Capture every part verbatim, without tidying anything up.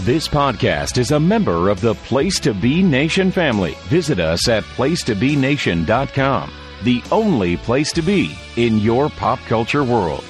This podcast is a member of the Place to Be Nation family. Visit us at place to be nation dot com, the only place to be in your pop culture world.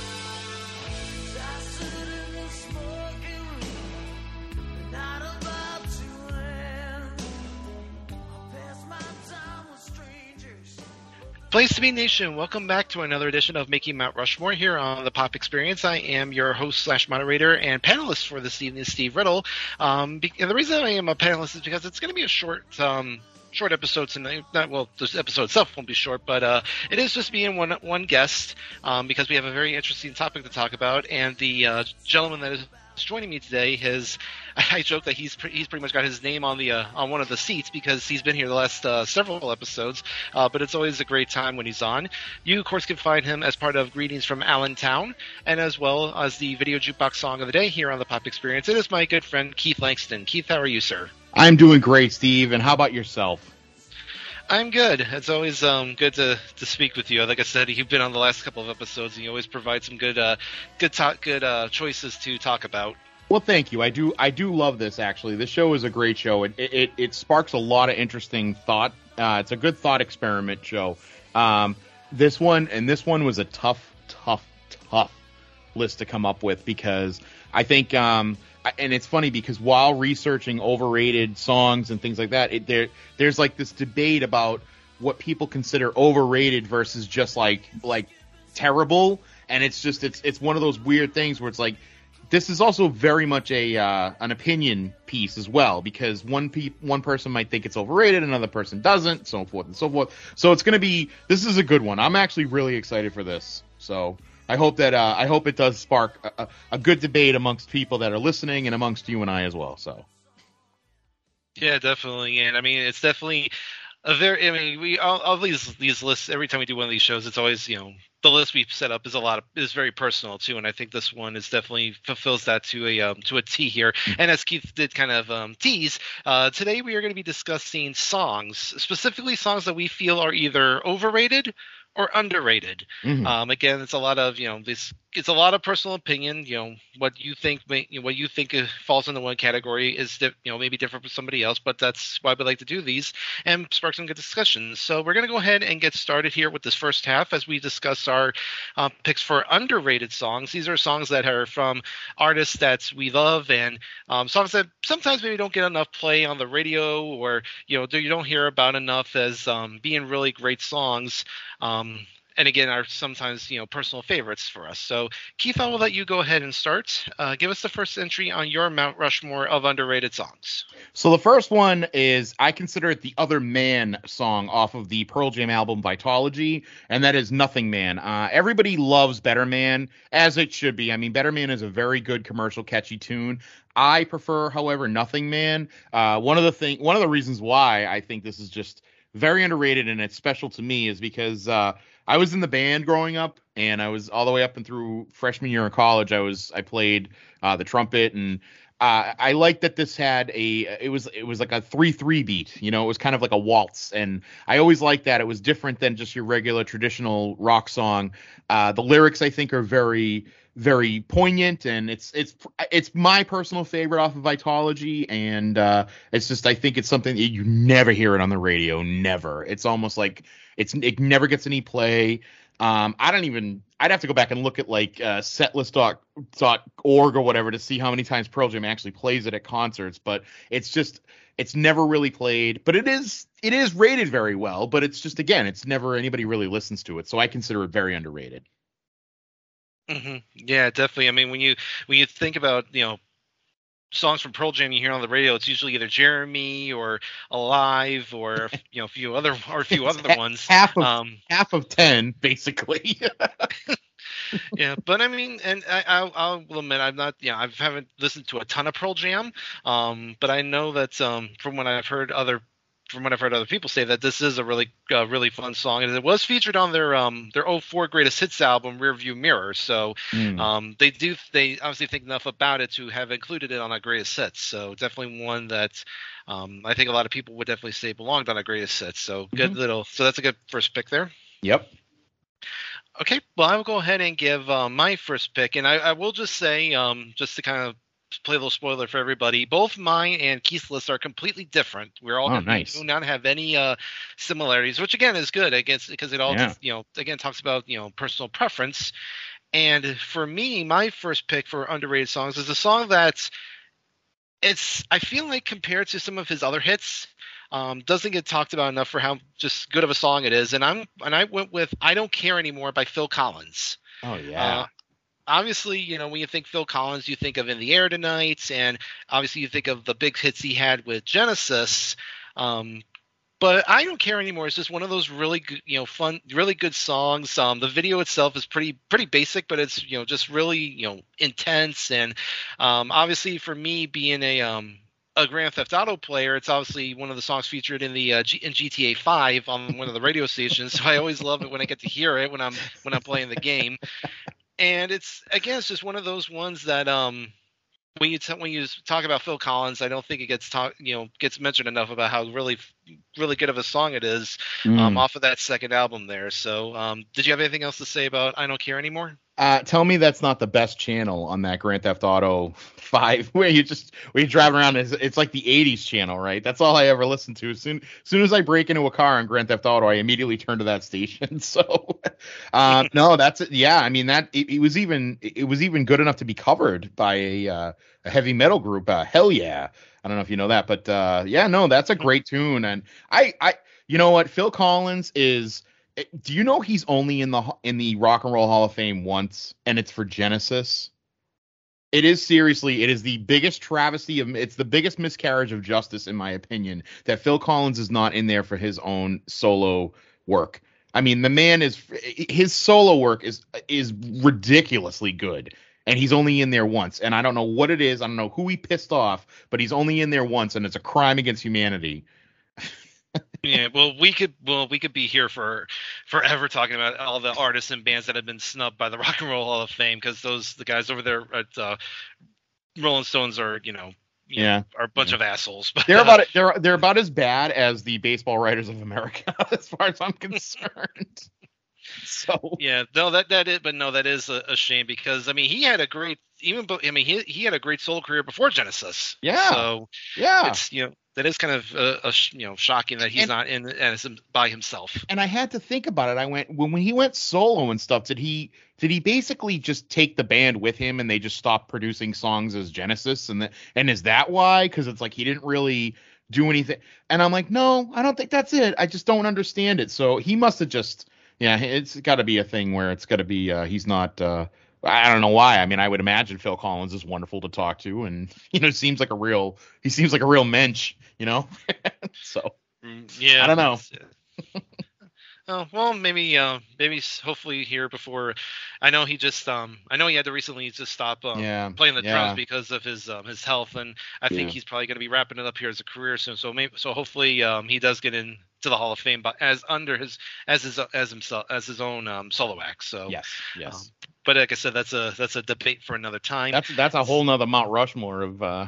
Place to Be Nation, welcome back to another edition of Making Mount Rushmore here on the Pop Experience. I am your host slash moderator and panelist for this evening, Steve Riddle. Um, be- and the reason I am a panelist is because it's going to be a short um, short episode tonight. Not, well, this episode itself won't be short, but uh, it is just me and one, one guest um, because we have a very interesting topic to talk about. And the uh, gentleman that is joining me today has, I joke that he's pre- he's pretty much got his name on the uh, on one of the seats because he's been here the last uh, several episodes, uh, but it's always a great time when he's on. You, of course, can find him as part of Greetings from Allentown, and as well as the Video Jukebox Song of the Day here on the Pop Experience. It is my good friend Keith Langston. Keith, how are you, sir? I'm doing great, Steve, and how about yourself? I'm good. It's always um, good to, to speak with you. Like I said, you've been on the last couple of episodes, and you always provide some good uh, good talk, good uh, choices to talk about. Well, thank you. I do I do love this, actually. This show is a great show. It it, it sparks a lot of interesting thought. Uh, it's a good thought experiment show. Um, this one, and this one was a tough, tough, tough list to come up with because I think, um, and it's funny because while researching overrated songs and things like that, it, there there's like this debate about what people consider overrated versus just like like terrible, and it's just it's it's one of those weird things where it's like, this is also very much a uh, an opinion piece as well, because one pe- one person might think it's overrated, another person doesn't, so forth and so forth. So it's going to be this is a good one. I'm actually really excited for this. So I hope that uh, I hope it does spark a, a good debate amongst people that are listening and amongst you and I as well. So yeah, definitely, and I mean it's definitely a very. I mean we all, all these these lists. Every time we do one of these shows, it's always you know. The list we've set up is a lot of is very personal too, and I think this one is definitely fulfills that to a um, to a T here. And as Keith did kind of um, tease, uh, today we are going to be discussing songs, specifically songs that we feel are either overrated or underrated. Mm-hmm. Um, again, it's a lot of you know this. It's a lot of personal opinion. You know what you think. May, you know, what you think falls into one category is di- you know maybe different from somebody else, but that's why we like to do these and spark some good discussions. So we're going to go ahead and get started here with this first half as we discuss our uh, picks for underrated songs. These are songs that are from artists that we love and um, songs that sometimes maybe don't get enough play on the radio, or you know you don't hear about enough as um, being really great songs. Um, and again, are sometimes you know personal favorites for us. So Keith, I will let you go ahead and start. Uh, give us the first entry on your Mount Rushmore of underrated songs. So the first one is, I consider it the Other Man song off of the Pearl Jam album Vitology, and that is Nothing Man. Uh, everybody loves Better Man, as it should be. I mean, Better Man is a very good commercial, catchy tune. I prefer, however, Nothing Man. Uh, one of the thing, one of the reasons why I think this is just very underrated and it's special to me is because uh, I was in the band growing up, and I was all the way up and through freshman year in college. I was I played uh, the trumpet, and uh, I liked that this had a it was it was like a three three beat. You know, it was kind of like a waltz, and I always liked that. It was different than just your regular traditional rock song. Uh, the lyrics, I think, are very very poignant, and it's it's it's my personal favorite off of Vitology, and uh, it's just I think it's something that you never hear it on the radio, never. It's almost like it's it never gets any play. Um, I don't even I'd have to go back and look at like uh, setlist dot org or whatever to see how many times Pearl Jam actually plays it at concerts, but it's just it's never really played. But it is it is rated very well, but it's just again it's never anybody really listens to it, so I consider it very underrated. Mm-hmm. Yeah, definitely. I mean, when you when you think about you know songs from Pearl Jam you hear on the radio, it's usually either Jeremy or Alive or you know a few other or a few other ha- ones. Half of um, half of ten, basically. Yeah, but I mean, and I, I'll, I'll admit I'm not, you know, I haven't listened to a ton of Pearl Jam, um, but I know that um, from what I've heard other. From what I've heard other people say, that this is a really, uh, really fun song, and it was featured on their um their oh four Greatest Hits album, Rearview Mirror. So mm. um they do they obviously think enough about it to have included it on a Greatest Hits. So definitely one that um I think a lot of people would definitely say belonged on a Greatest Hits. So good mm-hmm. little. So that's a good first pick there. Yep. Okay, well I will go ahead and give uh, my first pick, and I, I will just say um just to kind of play a little spoiler for everybody. Both mine and Keith's lists are completely different. We're all Oh, gonna, nice. do not have any uh, similarities, which again is good, I guess, because it all Yeah. just, you know, again talks about, you know, personal preference. And for me, my first pick for underrated songs is a song that's it's I feel like compared to some of his other hits, um, doesn't get talked about enough for how just good of a song it is. And I'm and I went with "I Don't Care Anymore" by Phil Collins. Oh yeah. Uh, obviously, you know, when you think Phil Collins, you think of "In the Air Tonight," and obviously you think of the big hits he had with Genesis. Um, but "I Don't Care Anymore" is just one of those really good, you know, fun, really good songs. Um, the video itself is pretty, pretty basic, but it's, you know, just really, you know, intense. And um, obviously, for me, being a um, a Grand Theft Auto player, it's obviously one of the songs featured in the uh, G- in G T A five on one of the radio stations. So I always love it when I get to hear it when I'm when I'm playing the game. And it's again, it's just one of those ones that um. When you t- when you talk about Phil Collins, I don't think it gets talk, you know, gets mentioned enough about how really, really good of a song it is um, Mm. off of that second album there. So, um, did you have anything else to say about "I Don't Care Anymore"? Uh, tell me that's not the best channel on that Grand Theft Auto five, where you just where you drive around. It's, it's like the eighties channel, right? That's all I ever listen to. As soon, as soon as I break into a car on Grand Theft Auto, I immediately turn to that station. So, um, no, that's it. Yeah, I mean that it, it was even it was even good enough to be covered by a uh, a heavy metal group. Uh, Hell yeah! I don't know if you know that, but uh, yeah, no, that's a great tune. And I, I, you know what, Phil Collins is. Do you know he's only in the in the Rock and Roll Hall of Fame once, and it's for Genesis? It is seriously, it is the biggest travesty of, it's the biggest miscarriage of justice, in my opinion, that Phil Collins is not in there for his own solo work. I mean, the man is, his solo work is is ridiculously good, and he's only in there once. And I don't know what it is, I don't know who he pissed off, but he's only in there once, and it's a crime against humanity. Yeah, well, we could well we could be here for forever talking about all the artists and bands that have been snubbed by the Rock and Roll Hall of Fame, because those the guys over there at uh, Rolling Stones are you know you Yeah. know, are a bunch Yeah. of assholes. But, They're uh, about they're they're about as bad as the Baseball Writers of America, as far as I'm concerned. So yeah, no, that that is, but no, that is a, a shame, because I mean he had a great even but I mean he he had a great solo career before Genesis. Yeah. So yeah, it's you know that is kind of uh, a, sh- you know shocking that he's And- not in as by himself. and I had to think about it. I went when when he went solo and stuff. Did he did he basically just take the band with him and they just stopped producing songs as Genesis? And the, and is that why? Because it's like he didn't really do anything. And I'm like, no, I don't think that's it. I just don't understand it. So he must have just yeah. It's got to be a thing where it's got to be uh, he's not. Uh, I don't know why. I mean, I would imagine Phil Collins is wonderful to talk to, and you know, seems like a real. He seems like a real mensch, you know. So Mm, yeah, I don't know. it's, uh, oh well, maybe uh, maybe s- hopefully here before. I know he just um I know he had to recently just stop um, Yeah, playing the yeah. drums because of his um, his health, and I think Yeah. he's probably going to be wrapping it up here as a career soon. So maybe so hopefully um he does get into the Hall of Fame, but as under his as his as himself as his own um solo act. So yes, yes. um, but like I said, that's a that's a debate for another time. That's that's a whole nother Mount Rushmore of uh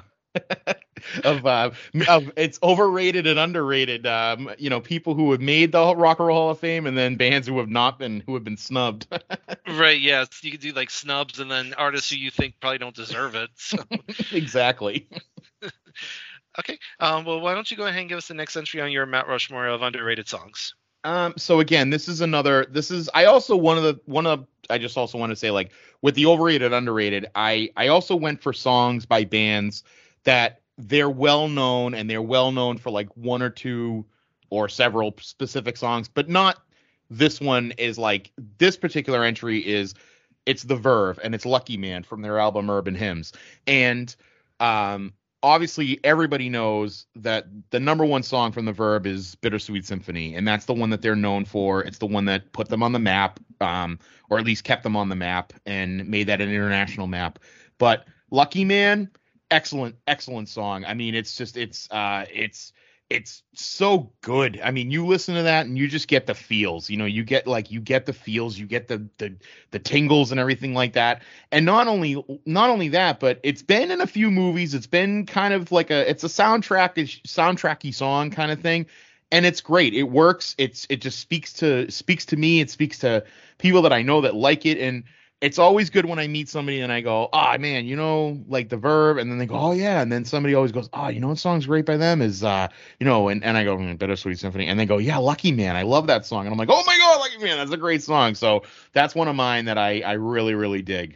of uh of it's overrated and underrated. Um, you know, people who have made the Rock and Roll Hall of Fame, and then bands who have not been who have been snubbed. Right? Yeah, you could do like snubs, and then artists who you think probably don't deserve it. So. Exactly. Okay. Um, well, why don't you go ahead and give us the next entry on your Mount Rushmore of underrated songs? Um, so again, this is another. This is I also one of the one of I just also want to say, like, with the overrated underrated, I I also went for songs by bands that they're well known and they're well known for like one or two or several specific songs, but not this one is like this particular entry is it's The Verve and it's Lucky Man from their album Urban Hymns. And um obviously everybody knows that the number one song from The Verve is Bittersweet Symphony, and that's the one that they're known for. It's the one that put them on the map, um, or at least kept them on the map and made that an international map. But Lucky Man, excellent, excellent song. I mean, it's just it's uh it's it's so good. I mean, you listen to that and you just get the feels. You know, you get like you get the feels, you get the the the tingles and everything like that. And not only not only that, but it's been in a few movies. It's been kind of like a it's a soundtrack soundtracky song kind of thing. And it's great. It works. It's it just speaks to speaks to me. It speaks to people that I know that like it. And it's always good when I meet somebody and I go, oh man, you know, like the Verve, and then they go, oh yeah, and then somebody always goes, oh, you know what song's great by them is, uh, you know, and, and I go, mm, Bittersweet Symphony, and they go, yeah, Lucky Man, I love that song, and I'm like, oh my god, Lucky Man, that's a great song. So that's one of mine that I I really really dig.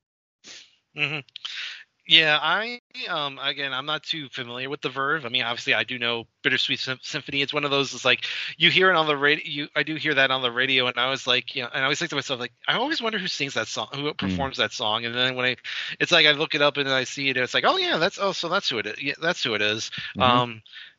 Mm-hmm. Yeah, I um again, I'm not too familiar with the Verve. I mean, obviously, I do know Bittersweet Sym- Symphony. It's one of those. It's like you hear it on the radio. You, I do hear that on the radio, and I was like, you know, and I always think to myself, like, I always wonder who sings that song, who performs mm. that song. And then when I, it's like I look it up and I see it, and it's like, oh yeah, that's oh, so that's who it is. Yeah, that's who it is. Mm-hmm. Um,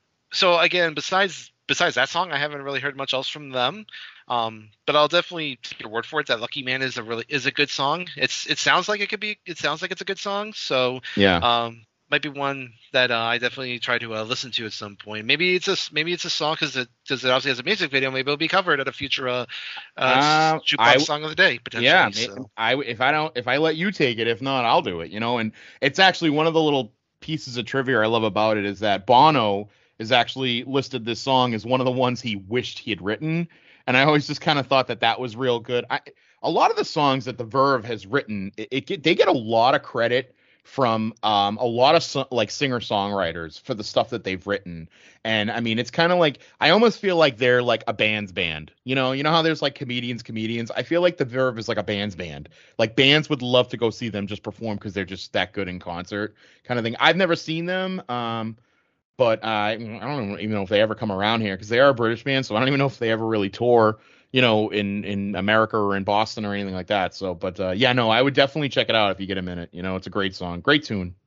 so again, besides besides that song, I haven't really heard much else from them. Um, but I'll definitely take your word for it that Lucky Man is a really is a good song. It's it sounds like it could be it sounds like it's a good song. So yeah, um, might be one that uh, I definitely try to uh, listen to at some point. Maybe it's a maybe it's a song because it because it obviously has a music video. Maybe it'll be covered at a future uh, uh, uh jukebox I, song of the day potentially. Yeah, so. I if I don't if I let you take it, if not, I'll do it. You know, and it's actually one of the little pieces of trivia I love about it is that Bono is actually listed this song as one of the ones he wished he had written. And I always just kind of thought that that was real good. I, a lot of the songs that the Verve has written, it, it get, they get a lot of credit from um, a lot of so, like singer songwriters for the stuff that they've written. And I mean, it's kind of like I almost feel like they're like a band's band. You know, you know how there's like comedians, comedians. I feel like the Verve is like a band's band. Like bands would love to go see them just perform because they're just that good in concert, kind of thing. I've never seen them. Um, But uh, I don't even know if they ever come around here because they are a British band. So I don't even know if they ever really tour, you know, in, in America or in Boston or anything like that. So, but uh, yeah, no, I would definitely check it out if you get a minute. You know, it's a great song, great tune.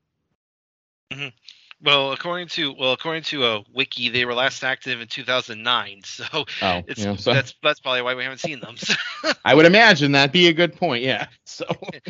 Mm-hmm. Well, according to well, according to a wiki, they were last active in two thousand nine. So, oh, it's yeah, so that's that's probably why we haven't seen them. I would imagine that'd be a good point. Yeah. So,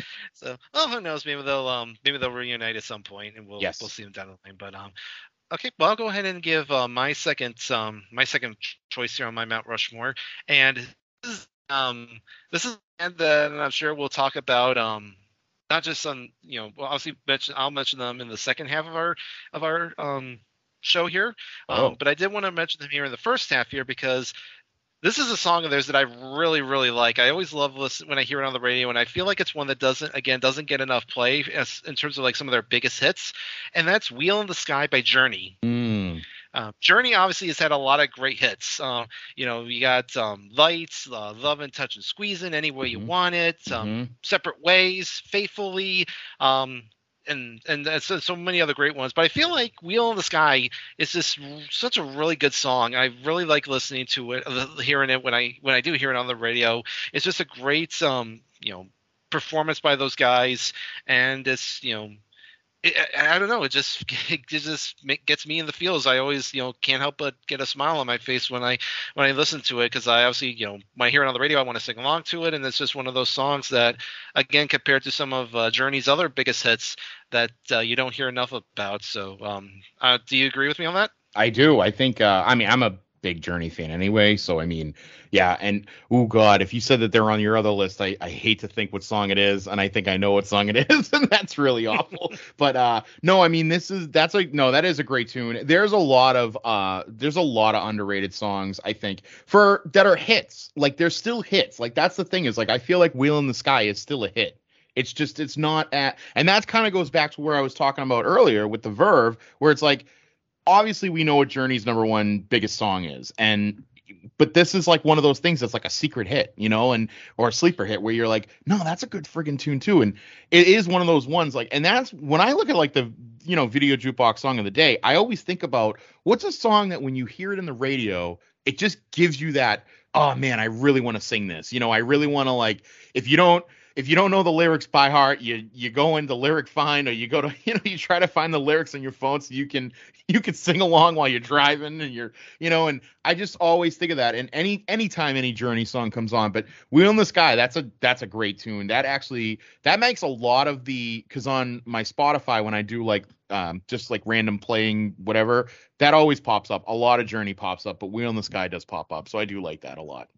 so oh, who knows? Maybe they'll um maybe they'll reunite at some point, and we'll yes. we'll see them down the line. But um. Okay, well, I'll go ahead and give uh, my second um, my second choice here on my Mount Rushmore, and this is um, this is and then I'm sure we'll talk about um, not just on you know well, obviously mention I'll mention them in the second half of our of our um, show here, um, oh. but I did want to mention them here in the first half here because this is a song of theirs that I really, really like. I always love listening when I hear it on the radio, and I feel like it's one that doesn't, again, doesn't get enough play as, in terms of like some of their biggest hits, and that's "Wheel in the Sky" by Journey. Mm. Uh, Journey obviously has had a lot of great hits. Uh, you know, you got um, Lights, uh, Lovin', Touchin', Squeezin', Any Way mm-hmm. You Want It, um, mm-hmm. Separate Ways, Faithfully. Um, And and so, so many other great ones, but I feel like "Wheel in the Sky" is just such a really good song. I really like listening to it, hearing it when I when I do hear it on the radio. It's just a great um you know performance by those guys, and it's you know it, I, I don't know, it just it just make, gets me in the feels. I always you know can't help but get a smile on my face when I when I listen to it because I obviously you know when I hear it on the radio I want to sing along to it, and it's just one of those songs that again compared to some of uh, Journey's other biggest hits that uh, you don't hear enough about. So um, uh, do you agree with me on that? I do. I think, uh, I mean, I'm a big Journey fan anyway. So, I mean, yeah. And, oh, God, if you said that they're on your other list, I, I hate to think what song it is. And I think I know what song it is. And that's really awful. But uh, no, I mean, this is, that's like, no, that is a great tune. There's a lot of, uh, there's a lot of underrated songs, I think, for that are hits. Like, they're still hits. Like, that's the thing is, like, I feel like "Wheel in the Sky" is still a hit. It's just, it's not at, and that kind of goes back to where I was talking about earlier with the Verve, where it's like, obviously we know what Journey's number one biggest song is. And, but this is like one of those things that's like a secret hit, you know, and, or a sleeper hit where you're like, no, that's a good friggin' tune too. And it is one of those ones like, and that's when I look at like the, you know, video jukebox song of the day, I always think about what's a song that when you hear it in the radio, it just gives you that, oh man, I really want to sing this. You know, I really want to like, if you don't, If you don't know the lyrics by heart, you you go into Lyric Find, or you go to you know you try to find the lyrics on your phone so you can you can sing along while you're driving and you're you know and I just always think of that. And any anytime any Journey song comes on, but "Wheel in the Sky" that's a that's a great tune. That actually that makes a lot of the because on my Spotify when I do like um just like random playing whatever that always pops up. A lot of Journey pops up, but "Wheel in the Sky" does pop up, so I do like that a lot.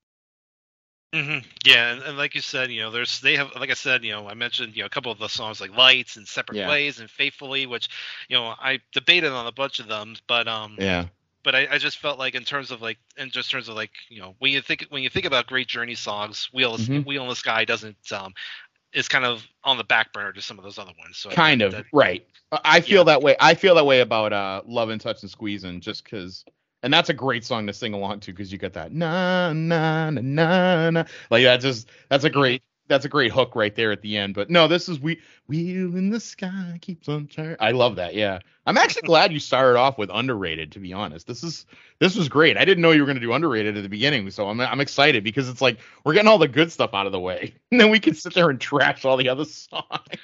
Mm-hmm. Yeah, and, and like you said, you know, there's they have, like I said, you know, I mentioned, you know, a couple of the songs like "Lights" and "Separate yeah. Ways" and "Faithfully," which, you know, I debated on a bunch of them, but um, yeah. But I, I just felt like in terms of like, in just terms of like, you know, when you think when you think about great Journey songs, "Wheel mm-hmm. Wheel in the Sky" doesn't um is kind of on the back burner to some of those other ones. So kind that, of that, right. I feel yeah. that way. I feel that way about uh, Love and Touch and Squeezing, just because. And that's a great song to sing along to because you got that na na na na na. Like that's just that's a great that's a great hook right there at the end. But no, this is we wheel in the sky keeps on turning. I love that. Yeah, I'm actually glad you started off with underrated. To be honest, this is this was great. I didn't know you were going to do underrated at the beginning, so I'm I'm excited because it's like we're getting all the good stuff out of the way, and then we can sit there and trash all the other songs.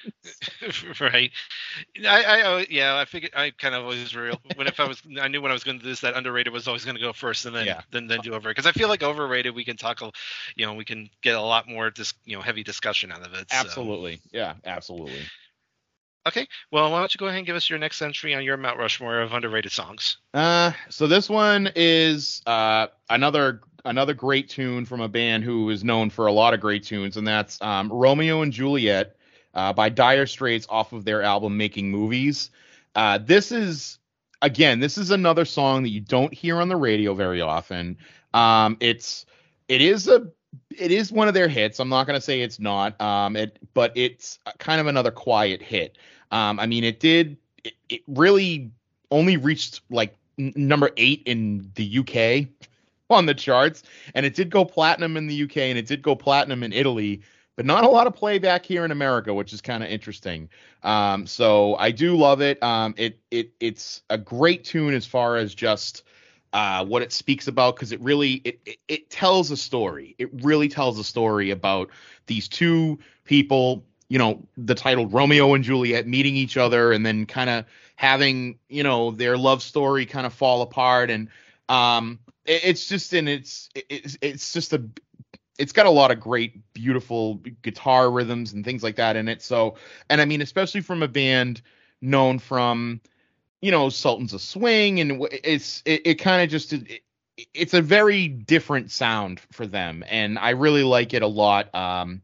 Right. I, I yeah I figured I kind of always real when if I was I knew when I was going to do this that underrated was always going to go first and then Yeah. then then do over because I feel like overrated we can talk a you know we can get a lot more dis, you know heavy discussion out of it. So. Absolutely. Yeah. Absolutely. Okay, well, why don't you go ahead and give us your next entry on your Mount Rushmore of underrated songs? Uh, so this one is uh another another great tune from a band who is known for a lot of great tunes, and that's um, Romeo and Juliet uh, by Dire Straits off of their album Making Movies. Uh, this is again, this is another song that you don't hear on the radio very often. Um, it's it is a it is one of their hits. I'm not going to say it's not. Um, it but it's kind of another quiet hit. Um, I mean, it did. It, it really only reached like n- number eight in the U K on the charts, and it did go platinum in the U K, and it did go platinum in Italy, but not a lot of play back here in America, which is kind of interesting. Um, so I do love it. Um, it it it's a great tune as far as just uh, what it speaks about, because it really it, it it tells a story. It really tells a story about these two people. You know, the title Romeo and Juliet meeting each other and then kind of having, you know, their love story kind of fall apart. And um, it, it's just in it's it's it's just a it's got a lot of great, beautiful guitar rhythms and things like that in it. So, and I mean, especially from a band known from, you know, Sultans of Swing, and it's it, it kind of just it, it's a very different sound for them, and I really like it a lot. Um,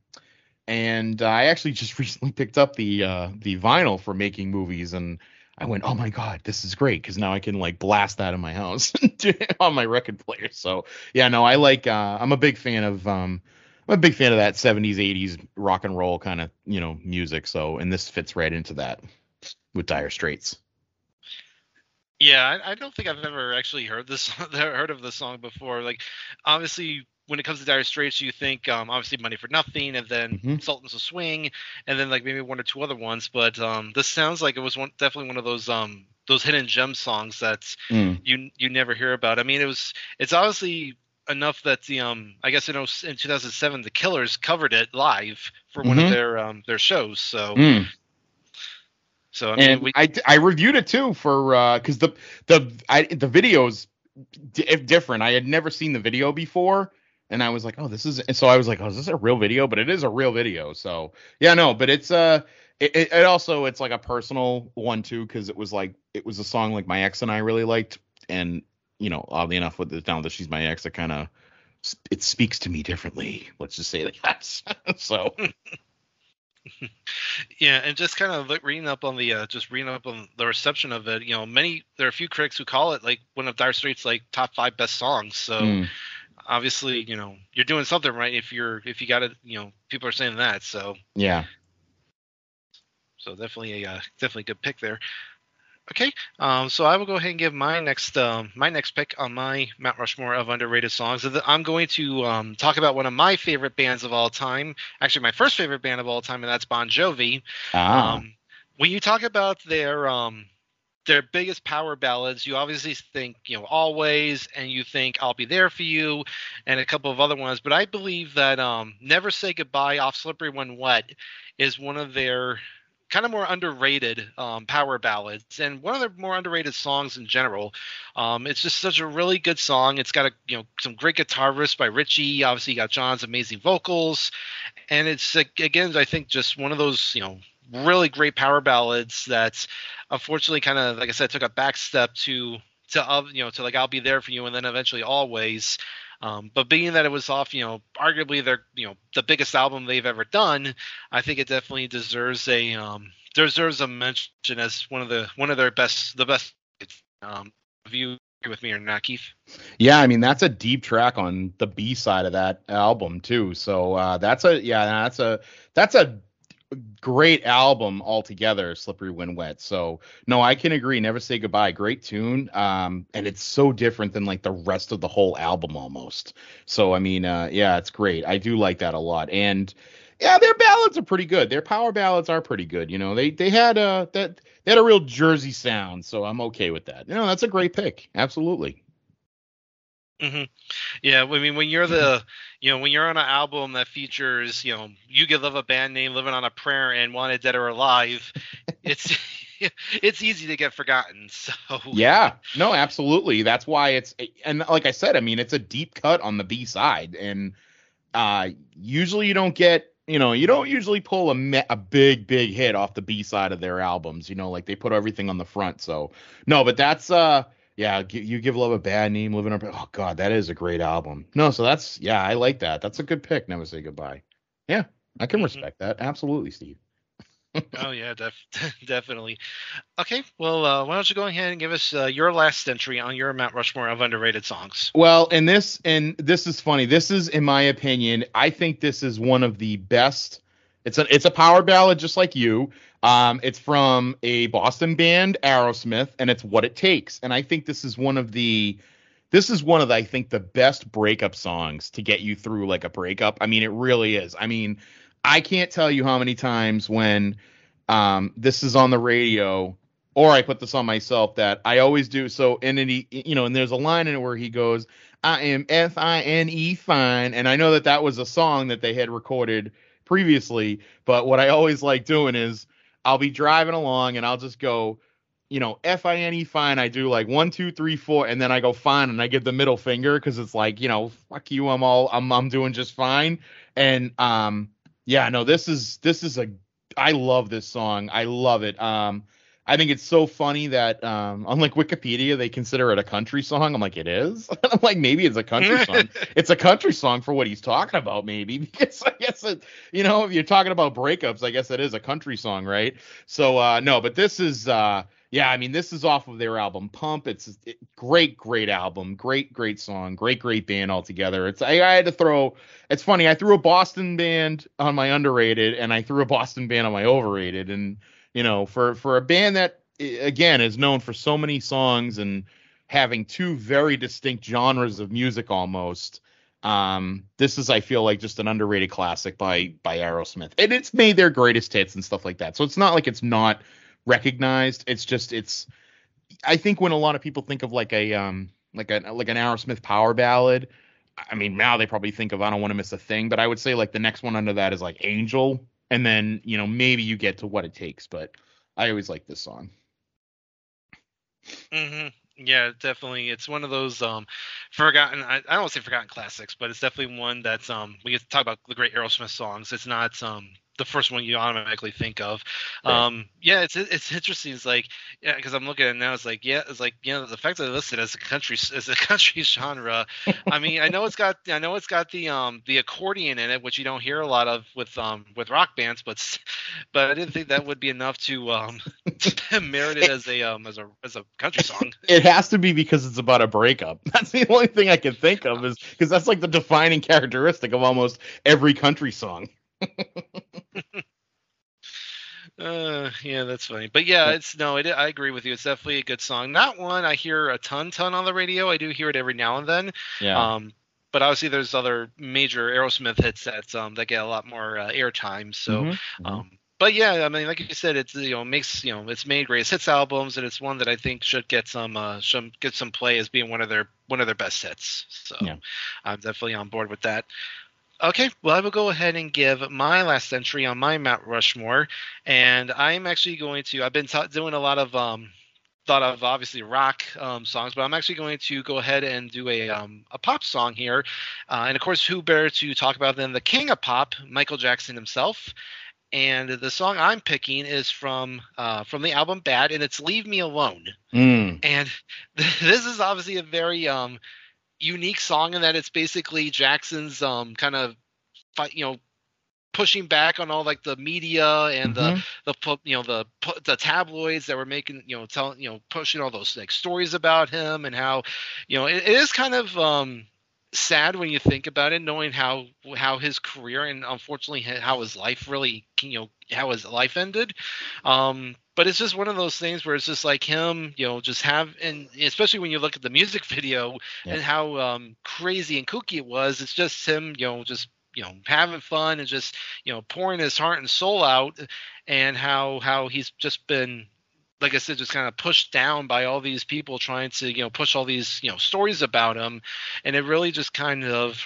And uh, I actually just recently picked up the uh, the vinyl for Making Movies, and I went, "Oh my god, this is great!" Because now I can like blast that in my house on my record player. So yeah, no, I like. Uh, I'm a big fan of. Um, I'm a big fan of that seventies, eighties rock and roll kind of you know music. So and this fits right into that with Dire Straits. Yeah, I, I don't think I've ever actually heard this heard of this song before. Like, obviously, when it comes to Dire Straits, you think um, obviously Money for Nothing, and then Mm-hmm. Sultans of Swing, and then like maybe one or two other ones. But um, this sounds like it was one definitely one of those um those hidden gem songs that Mm. you you never hear about. I mean, it was it's obviously enough that the um I guess you know in two thousand seven the Killers covered it live for one Mhm. of their um their shows. So Mm. so I mean And we I, I reviewed it too for uh because the the I the video's di- different. I had never seen the video before, and I was like, oh, this is. And so I was like, oh, is this a real video? But it is a real video. So yeah, no, but it's uh, it, it it also it's like a personal one too, because it was like it was a song like my ex and I really liked, and you know, oddly enough, with the now that she's my ex, it kind of it speaks to me differently. Let's just say that. So. Yeah, and just kind of reading up on the uh, just reading up on the reception of it, you know, many there are a few critics who call it like one of Dire Straits' like top five best songs. So Mm. obviously, you know, you're doing something right if you're if you got it. You know, people are saying that. So Yeah. so definitely a uh, definitely a good pick there. Okay, um, so I will go ahead and give my next um, my next pick on my Mount Rushmore of underrated songs. I'm going to um, talk about one of my favorite bands of all time. Actually, my first favorite band of all time, and that's Bon Jovi. Ah. Um, when you talk about their um, their biggest power ballads, you obviously think you know Always, and you think I'll Be There for You, and a couple of other ones. But I believe that um, Never Say Goodbye off Slippery When Wet is one of their kind of more underrated um, power ballads, and one of the more underrated songs in general. Um, it's just such a really good song. It's got a you know some great guitar riffs by Richie. Obviously, you got John's amazing vocals, and it's again I think just one of those you know really great power ballads that's unfortunately kind of like I said took a back step to to uh, you know to like I'll Be There for You, and then eventually Always. Um, but being that it was off, you know, arguably their, you know, the biggest album they've ever done, I think it definitely deserves a um, deserves a mention as one of the one of their best, the best. Um, have you agree with me or not, Keith? Yeah, I mean that's a deep track on the B side of that album too. So uh, that's a yeah, that's a that's a great album altogether, Slippery When Wet. So no, I can agree. Never Say Goodbye. Great tune. Um, and it's so different than like the rest of the whole album almost. So I mean, uh, yeah, it's great. I do like that a lot. And yeah, their ballads are pretty good. Their power ballads are pretty good. You know, they they had a that they had a real Jersey sound. So I'm okay with that. You know, that's a great pick. Absolutely. Mm-hmm. Yeah, I mean, when you're the, you know, when you're on an album that features, you know, You Give Love a Band Name, Living on a Prayer, and Wanted Dead or Alive, it's it's easy to get forgotten. So yeah, no, absolutely. That's why it's, and like I said, I mean, it's a deep cut on the B side, and uh, usually you don't get, you know, you don't usually pull a me- a big big hit off the B side of their albums. You know, like they put everything on the front. So no, but that's uh. Yeah, You Give Love a Bad Name, Living Up. Oh God, that is a great album. No, so that's yeah, I like that. That's a good pick. Never Say Goodbye. Yeah, I can mm-hmm. respect that. Absolutely, Steve. Oh yeah, def- definitely. Okay, well, uh, why don't you go ahead and give us uh, your last entry on your Mount Rushmore of underrated songs? Well, and this and this is funny. This is, in my opinion, I think this is one of the best. It's a it's a power ballad, just like you. Um, it's from a Boston band, Aerosmith, and it's What It Takes. And I think this is one of the, this is one of the, I think the best breakup songs to get you through like a breakup. I mean, it really is. I mean, I can't tell you how many times when um, this is on the radio, or I put this on myself, that I always do. So, and then he, you know, and there's a line in it where he goes, I am F I N E fine. And I know that that was a song that they had recorded previously, but what I always like doing is, I'll be driving along and I'll just go, you know, F I N E fine. I do like one, two, three, four, and then I go fine, and I give the middle finger because it's like, you know, fuck you, I'm all, I'm, I'm doing just fine. And um, yeah, no, this is, this is a, I love this song. I love it. Um, I think it's so funny that um, unlike Wikipedia, they consider it a country song. I'm like, it is? I'm like, maybe it's a country song. It's a country song for what he's talking about, maybe. Because I guess, it, you know, if you're talking about breakups, I guess it is a country song, right? So, uh, no, but this is, uh, yeah, I mean, this is off of their album Pump. It's a great, great album. Great, great song. Great, great band altogether. It's I, I had to throw, it's funny, I threw a Boston band on my underrated, and I threw a Boston band on my overrated, and you know, for, for a band that, again, is known for so many songs and having two very distinct genres of music almost, um, this is, I feel like, just an underrated classic by by Aerosmith. And it's made their greatest hits and stuff like that. So it's not like it's not recognized. It's just, it's, I think when a lot of people think of like a, um, like a, like an Aerosmith power ballad, I mean, now they probably think of I Don't Want to Miss a Thing, but I would say like the next one under that is like Angel. And then, you know, maybe you get to What It Takes, but I always like this song. Mm-hmm. Yeah, definitely. It's one of those um, forgotten, I, I don't want to say forgotten classics, but it's definitely one that's, um, we get to talk about the great Aerosmith songs. It's not um, the first one you automatically think of. Right. Um, yeah, it's it's interesting. It's like, yeah, because I'm looking at it now. It's like, yeah, it's like, you know, the fact that they listed as a country as a country genre. I mean, I know it's got, I know it's got the um the accordion in it, which you don't hear a lot of with um with rock bands, but but I didn't think that would be enough to um to merit it as a um as a as a country song. It has to be because it's about a breakup. That's the only thing I can think of, is because that's like the defining characteristic of almost every country song. uh yeah, that's funny, but yeah, it's no it, I agree with you. It's definitely a good song. Not one I hear a ton ton on the radio. I do hear it every now and then. Yeah. Um but obviously there's other major Aerosmith hits that um that get a lot more uh, airtime. So mm-hmm. um but yeah, I mean, like you said, it's, you know, makes, you know, it's made greatest hits albums, and it's one that I think should get some uh some get some play as being one of their one of their best hits. So yeah. I'm definitely on board with that. Okay, well, I will go ahead and give my last entry on my Mount Rushmore, and I'm actually going to, I've been t- doing a lot of, um, thought of obviously rock um, songs, but I'm actually going to go ahead and do a um, a pop song here, uh, and of course, who better to talk about than the king of pop, Michael Jackson himself. And the song I'm picking is from uh, from the album Bad, and it's Leave Me Alone. Mm. And this is obviously a very um, unique song in that it's basically Jackson's um kind of fight, you know, pushing back on all like the media and mm-hmm. the the you know the the tabloids that were making, you know, telling, you know, pushing all those like stories about him, and how, you know, it, it is kind of um sad when you think about it, knowing how how his career and unfortunately how his life really, you know, how his life ended. Um, but it's just one of those things where it's just like him, you know, just have, and especially when you look at the music video Yeah. and how um, crazy and kooky it was. It's just him, you know, just you know having fun and just you know pouring his heart and soul out, and how how he's just been, like I said, just kind of pushed down by all these people trying to, you know, push all these, you know, stories about him. And it really just kind of,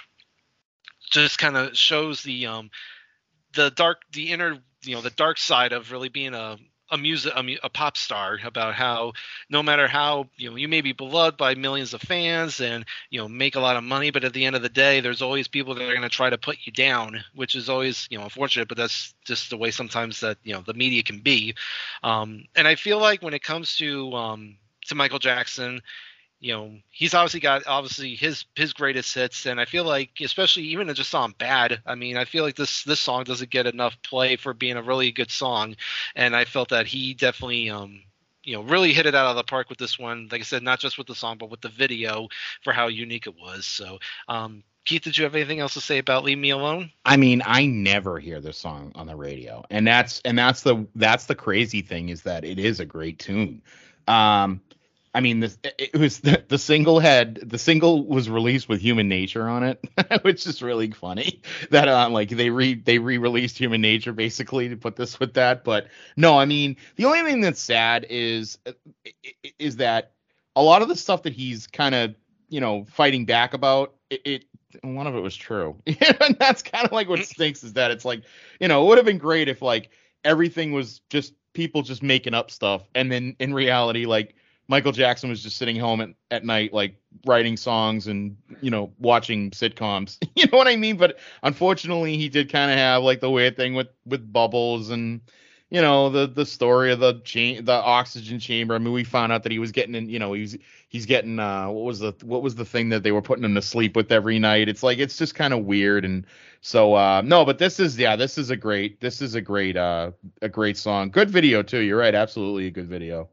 just kind of shows the, um, the dark, the inner, you know, the dark side of really being a, a music, a, mu- a pop star, about how no matter how, you know, you may be beloved by millions of fans and, you know, make a lot of money, but at the end of the day, there's always people that are going to try to put you down, which is always, you know, unfortunate, but that's just the way sometimes that, you know, the media can be. Um, and I feel like when it comes to, um, to Michael Jackson, you know, he's obviously got obviously his his greatest hits, and I feel like, especially even to just song Bad, I mean, I feel like this this song doesn't get enough play for being a really good song, and I felt that he definitely um you know really hit it out of the park with this one. Like I said, not just with the song but with the video for how unique it was. So um Keith, did you have anything else to say about Leave Me Alone? I mean, I never hear this song on the radio, and that's and that's the that's the crazy thing, is that it is a great tune. Um, I mean, this it was the, the single had the single was released with Human Nature on it, which is really funny. That uh, like they re they re-released Human Nature basically to put this with that. But no, I mean, the only thing that's sad is is that a lot of the stuff that he's kind of, you know, fighting back about, it, it one of it was true. And that's kind of like what stinks, is that it's like, you know, it would have been great if like everything was just people just making up stuff, and then in reality, like Michael Jackson was just sitting home at, at night, like writing songs and, you know, watching sitcoms. You know what I mean? But unfortunately, he did kind of have like the weird thing with, with Bubbles and, you know, the the story of the cha- the oxygen chamber. I mean, we found out that he was getting in, you know, he's he's getting uh what was the what was the thing that they were putting him to sleep with every night. It's like, it's just kind of weird. And so uh no, but this is yeah, this is a great this is a great uh a great song. Good video too. You're right, absolutely a good video.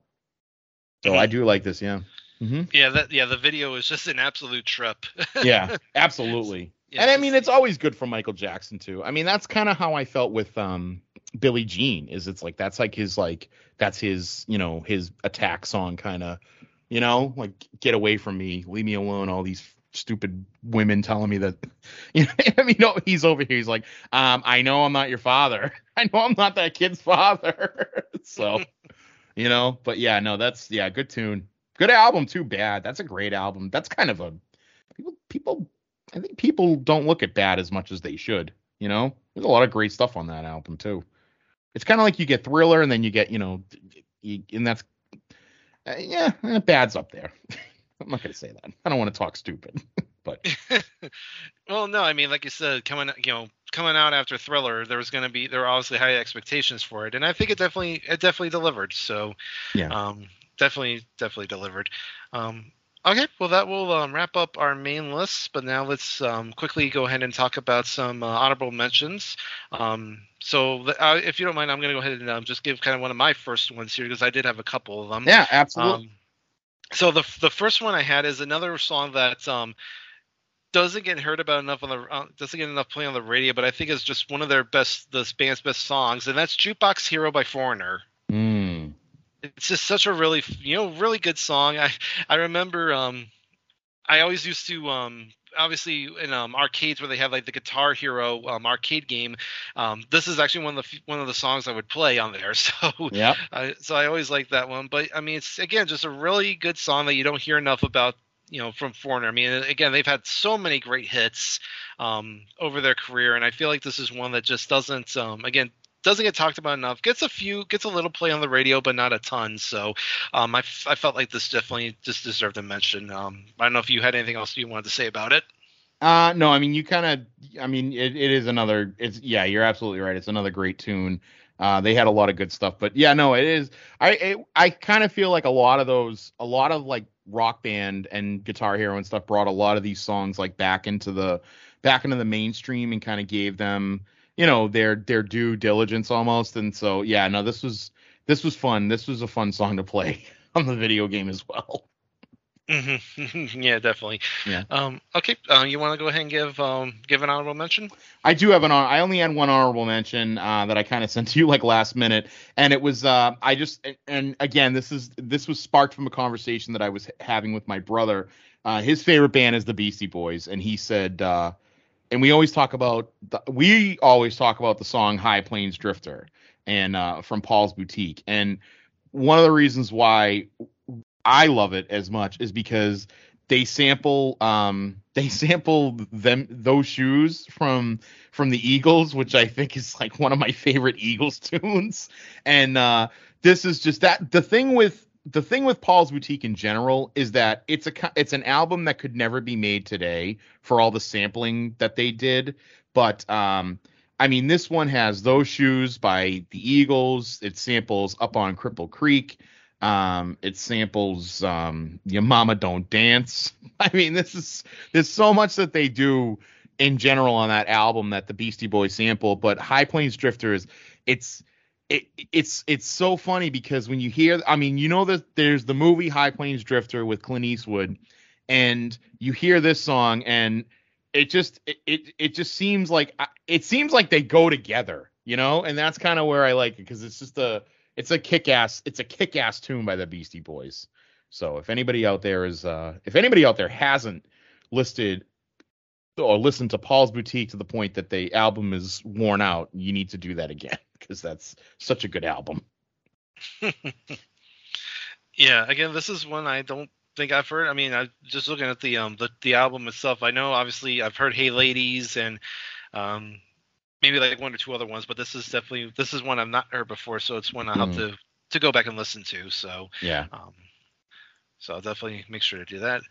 So I do like this, yeah. Mm-hmm. Yeah, that yeah, the video is just an absolute trip. Yeah, absolutely. Yeah, And I mean, it's always good for Michael Jackson too. I mean, that's kind of how I felt with um Billie Jean. Is it's like that's like his like that's his, you know, his attack song, kind of, you know, like, get away from me, leave me alone. All these stupid women telling me that, you know, I mean, no, he's over here. He's like, um, I know I'm not your father. I know I'm not that kid's father. So, you know, but yeah, no, that's yeah, good tune, good album too. Bad. That's a great album. That's kind of a people people. I think people don't look at Bad as much as they should. You know, there's a lot of great stuff on that album too. It's kind of like you get Thriller, and then you get, you know, you, and that's uh, yeah, eh, Bad's up there. I'm not gonna say that. I don't want to talk stupid, but well, no, I mean, like you said, coming you know coming out after Thriller, there was going to be there were obviously high expectations for it, and I think it definitely it definitely delivered. So yeah, um, definitely definitely delivered. Um, Okay, well, that will um, wrap up our main list, but now let's um, quickly go ahead and talk about some uh, honorable mentions. Um, so, uh, if you don't mind, I'm going to go ahead and um, just give kind of one of my first ones here, because I did have a couple of them. yeah, absolutely. Um, so the the first one I had is another song that um, doesn't get heard about enough on the uh, doesn't get enough play on the radio, but I think is just one of their best, this band's best songs, and that's "Jukebox Hero" by Foreigner. Mm. It's just such a really, you know, really good song. I I remember um, I always used to um, obviously in um, arcades where they have like the Guitar Hero um, arcade game. Um, this is actually one of the one of the songs I would play on there. So yeah, I, so I always liked that one. But I mean, it's again just a really good song that you don't hear enough about, you know, from Foreigner. I mean, again, they've had so many great hits um, over their career, and I feel like this is one that just doesn't um, again. doesn't get talked about enough. Gets a few, gets a little play on the radio, but not a ton. So, um, I, I felt like this definitely just deserved a mention. Um, I don't know if you had anything else you wanted to say about it. Uh, no, I mean, you kind of, I mean, it, it is another, it's, yeah, you're absolutely right. It's another great tune. Uh, they had a lot of good stuff, but yeah, no, it is. I, it, I kind of feel like a lot of those, a lot of like Rock Band and Guitar Hero and stuff brought a lot of these songs like back into the, back into the mainstream, and kind of gave them, you know, their their due diligence almost. And so yeah, no, this was this was fun. This was a fun song to play on the video game as well. Mm-hmm. Yeah, definitely. Yeah. Um, okay, uh, you want to go ahead and give um, give an honorable mention? I do have an hon- I only had one honorable mention uh, that I kind of sent to you like last minute, and it was uh, I just and again this is this was sparked from a conversation that I was having with my brother. Uh, his favorite band is the Beastie Boys, and he said, uh, and we always talk about the, we always talk about the song High Plains Drifter and uh, from Paul's Boutique, and one of the reasons why I love it as much is because they sample um they sample them those shoes from from the Eagles, which I think is like one of my favorite Eagles tunes. And uh this is just that the thing with the thing with Paul's Boutique in general is that it's a it's an album that could never be made today for all the sampling that they did. But um I mean, this one has those shoes by the Eagles. It samples Up on Cripple Creek. Um, it samples um, Your Mama Don't Dance. I mean, this is there's so much that they do in general on that album that the Beastie Boys sample. But High Plains Drifter is it's it it's it's so funny because when you hear, I mean, you know that there's the movie High Plains Drifter with Clint Eastwood, and you hear this song and it just it it, it just seems like it seems like they go together, you know, and that's kind of where I like it because it's just a It's a kick-ass. It's a kick-ass tune by the Beastie Boys. So if anybody out there is, uh, if anybody out there hasn't listed or listened to Paul's Boutique to the point that the album is worn out, you need to do that again because that's such a good album. Yeah, again, this is one I don't think I've heard. I mean, I just looking at the um the, the album itself. I know obviously I've heard Hey Ladies and um. maybe like one or two other ones, but this is definitely this is one I've not heard before, so it's one I'll have Mm. to to go back and listen to. So Yeah. um, so I'll definitely make sure to do that.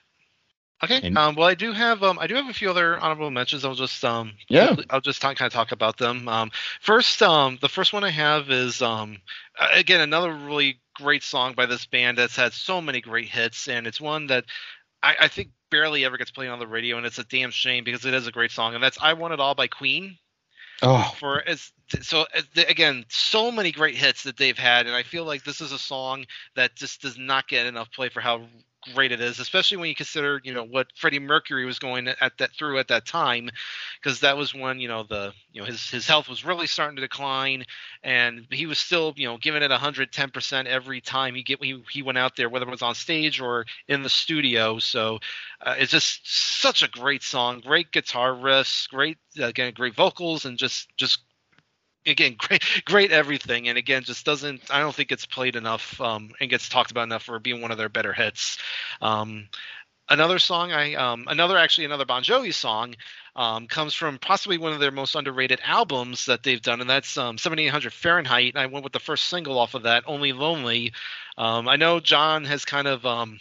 Okay. And- Um, well, I do have um, I do have a few other honorable mentions. I'll just um, Yeah. I'll just talk, kind of talk about them. Um, first, um, the first one I have is um, again another really great song by this band that's had so many great hits, and it's one that I, I think barely ever gets played on the radio, and it's a damn shame because it is a great song, and that's "I Want It All" by Queen. Oh, For as so as, again, so many great hits that they've had, and I feel like this is a song that just does not get enough play for how great it is, especially when you consider, you know, what Freddie Mercury was going at that through at that time, because that was when, you know, the you know his his health was really starting to decline, and he was still, you know, giving it one hundred ten percent every time he get he, he went out there, whether it was on stage or in the studio. So uh, it's just such a great song, great guitar riffs, great again, great vocals, and just just again, great, great everything, and again, just doesn't. I don't think it's played enough um, and gets talked about enough for being one of their better hits. Um, another song, I um, another actually another Bon Jovi song um, comes from possibly one of their most underrated albums that they've done, and that's um, seventy-eight hundred Fahrenheit. And I went with the first single off of that, "Only Lonely." Um, I know John has kind of. Um,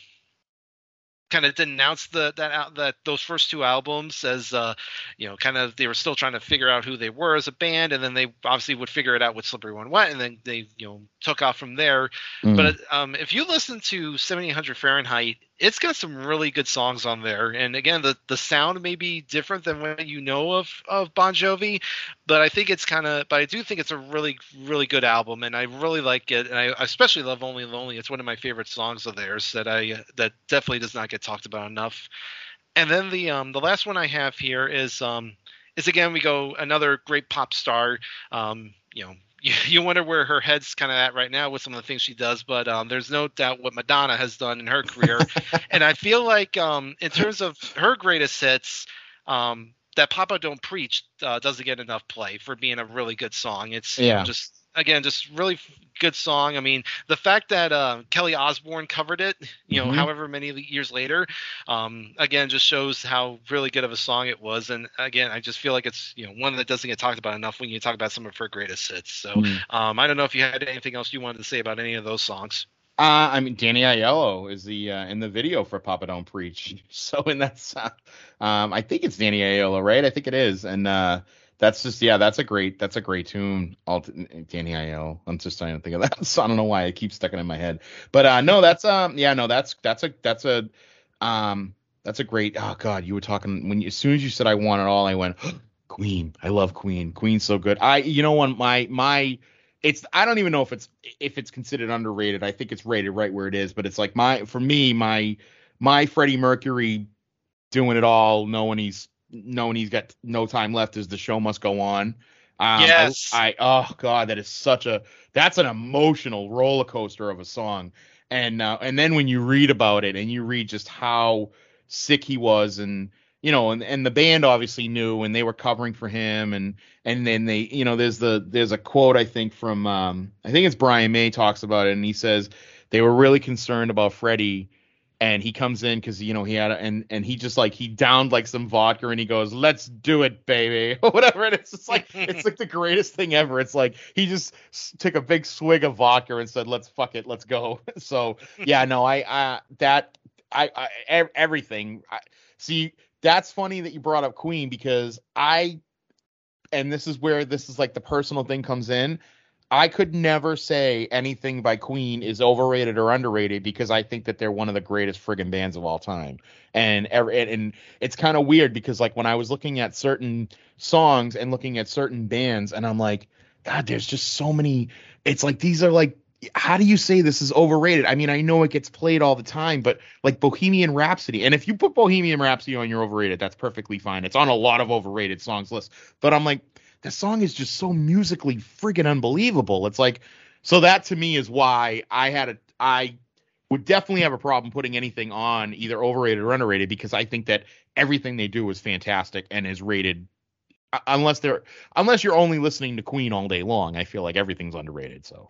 kind of denounced the that that those first two albums as uh you know kind of they were still trying to figure out who they were as a band, and then they obviously would figure it out with Slippery When Wet, and then they you know took off from there. Mm. But um if you listen to seventy-eight hundred Fahrenheit, it's got some really good songs on there, and again the the sound may be different than what you know of of Bon Jovi, but I think it's kind of but I do think it's a really really good album, and I really like it, and I especially love Only Lonely. It's one of my favorite songs of theirs that I that definitely does not get talked about enough. And then the um the last one I have here is um is again we go another great pop star. Um you know you, you wonder where her head's kind of at right now with some of the things she does, but um there's no doubt what Madonna has done in her career. And I feel like um in terms of her greatest hits, um that Papa Don't Preach uh, doesn't get enough play for being a really good song. It's you know, Yeah. just again just really f- good song. I mean, the fact that uh, Kelly Osbourne covered it, you know, Mhm. however many years later, um, again just shows how really good of a song it was. And again, I just feel like it's you know one that doesn't get talked about enough when you talk about some of her greatest hits. So Mm. um, I don't know if you had anything else you wanted to say about any of those songs. Uh, I mean, Danny Aiello is the uh, in the video for Papa Don't Preach. So, and that's, uh, um, I think it's Danny Aiello, right? I think it is, and uh, that's just, yeah, that's a great, that's a great tune. All Danny Aiello. I'm just trying to think of that. So I don't know why it keeps sticking in my head, but uh, no, that's um, yeah, no, that's that's a that's a um, that's a great. Oh God, you were talking when you, as soon as you said I want it all, I went Queen. I love Queen. Queen's so good. I, you know, when my my. It's I don't even know if it's if it's considered underrated. I think it's rated right where it is, but it's like my for me my my Freddie Mercury doing it all, knowing he's knowing he's got no time left as the show must go on. Um, yes. I, I oh god, that is such a that's an emotional roller coaster of a song. And uh, and then when you read about it and you read just how sick he was, and you know, and, and the band obviously knew, and they were covering for him, and and then they, you know, there's the there's a quote I think from um, I think it's Brian May talks about it, and he says they were really concerned about Freddie. And he comes in because, you know, he had a, and and he just like he downed like some vodka and he goes, "Let's do it, baby," or whatever. And it's just like it's like the greatest thing ever. It's like he just took a big swig of vodka and said, "Let's fuck it, let's go." So yeah, no, I uh, that I, I everything. I, see, that's funny that you brought up Queen, because I, and this is where this is like the personal thing comes in. I could never say anything by Queen is overrated or underrated, because I think that they're one of the greatest friggin' bands of all time. And and, and it's kind of weird because like when I was looking at certain songs and looking at certain bands, and I'm like, God, there's just so many. It's like these are like, how do you say this is overrated? I mean, I know it gets played all the time, but like Bohemian Rhapsody, and if you put Bohemian Rhapsody on your overrated, that's perfectly fine. It's on a lot of overrated songs lists. But I'm like, the song is just so musically friggin' unbelievable. It's like, so that to me is why I had a, I would definitely have a problem putting anything on either overrated or underrated, because I think that everything they do is fantastic and is rated, unless they're, unless you're only listening to Queen all day long. I feel like everything's underrated. So.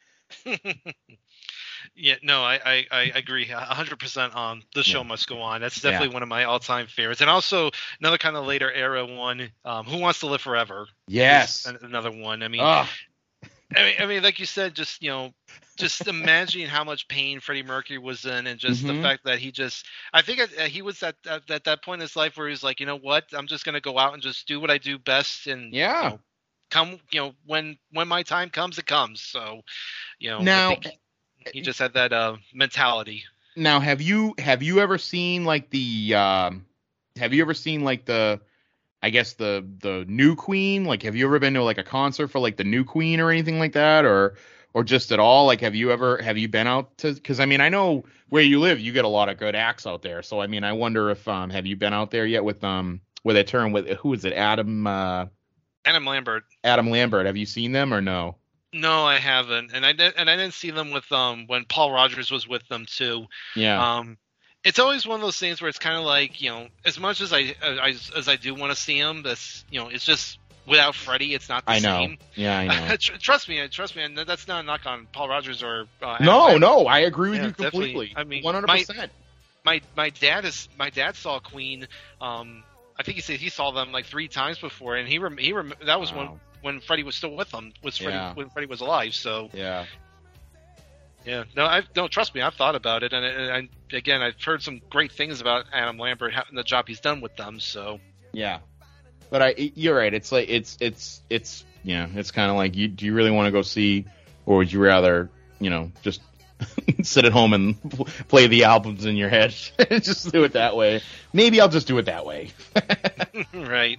Yeah, no, I, I, I agree one hundred percent on The Show yeah. Must Go On. That's definitely yeah. one of my all-time favorites. And also another kind of later era one, um, Who Wants to Live Forever? Yes. Another one. I mean, Ugh. I mean, I mean, like you said, just, you know, just imagining how much pain Freddie Mercury was in, and just mm-hmm. the fact that he just, I think uh, he was at, at, at that point in his life where he was like, you know what, I'm just going to go out and just do what I do best. And, yeah. you know, come, you know, when, when my time comes, it comes. So, you know, now, I think he just had that uh, mentality. Now, have you have you ever seen like the um, have you ever seen like the I guess the the new Queen? Like, have you ever been to like a concert for like the new Queen or anything like that, or or just at all? Like, have you ever have you been out to? Because I mean, I know where you live, you get a lot of good acts out there. So I mean, I wonder if um, have you been out there yet with um with a term with who is it Adam uh, Adam Lambert Adam Lambert? Have you seen them or no? No, I haven't, and I did, and I didn't see them with um when Paul Rogers was with them too. Yeah. Um, it's always one of those things where it's kind of like, you know, as much as I as, as I do want to see him, that's, you know, it's just without Freddie, it's not the I know. same. Yeah, I know. Trust me, trust me, and that's not a knock on Paul Rogers or uh, no, Adam. no, I agree with yeah, you completely. I mean, one hundred percent. My my dad is my dad saw Queen. Um, I think he said he saw them like three times before, and he rem- he rem- that was wow. when. when Freddie was still with them, was Freddie, yeah. when Freddie was alive. So yeah, yeah, no, I don't trust me. I've thought about it, and, and, and again, I've heard some great things about Adam Lambert and the job he's done with them. So yeah, but I, you're right. It's like it's it's it's yeah, it's kind of like, you do you really want to go see, or would you rather, you know, just sit at home and play the albums in your head? Just do it that way. Maybe I'll just do it that way. Right.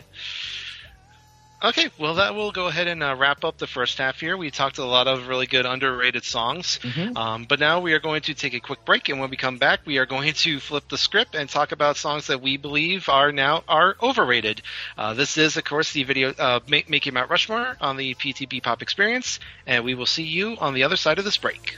Okay, well, that will go ahead and uh, wrap up the first half here. We talked a lot of really good underrated songs, mm-hmm. um, but now we are going to take a quick break, and when we come back, we are going to flip the script and talk about songs that we believe are now are overrated. Uh, this is, of course, the video uh, Make, Making Mount Rushmore on the P T B Pop Experience, and we will see you on the other side of this break.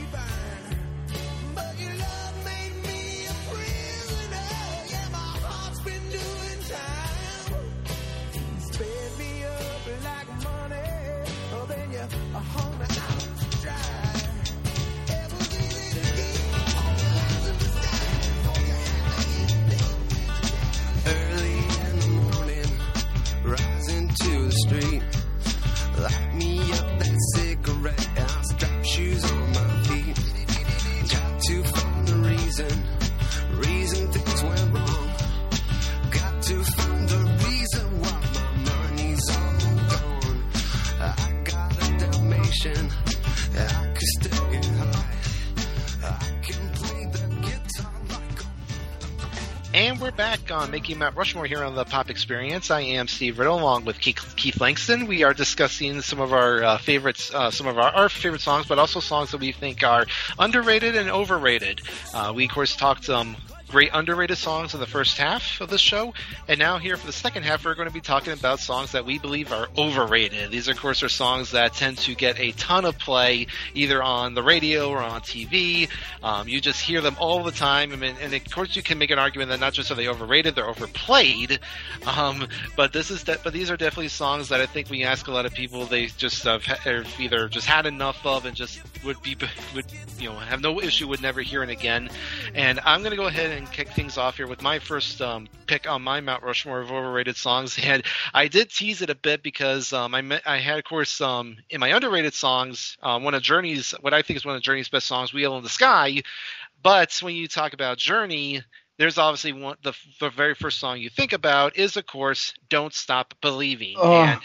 But your love made me a prisoner. Yeah, my heart And we're back on Making Mount Rushmore here on the Pop Experience. I am Steve Riddle, along with Keith, Keith Langston. We are discussing some of our uh, favorites, uh, some of our, our favorite songs, but also songs that we think are underrated and overrated. Uh, we, of course, talked um, great underrated songs in the first half of the show, and now here for the second half, we're going to be talking about songs that we believe are overrated. These, of course, are songs that tend to get a ton of play, either on the radio or on T V. Um, you just hear them all the time, I mean, and of course, you can make an argument that not just are they overrated, they're overplayed. Um, but this is, de- but these are definitely songs that I think we ask a lot of people, they just have, have either just had enough of and just would be, would you know, have no issue with never hearing again. And I'm going to go ahead and kick things off here with my first um, pick on my Mount Rushmore of overrated songs. And I did tease it a bit because um, I met, I had, of course, um, in my underrated songs, um, one of Journey's, what I think is one of Journey's best songs, Wheel in the Sky. But when you talk about Journey, there's obviously one, the, the very first song you think about is, of course, Don't Stop Believing. Oh. And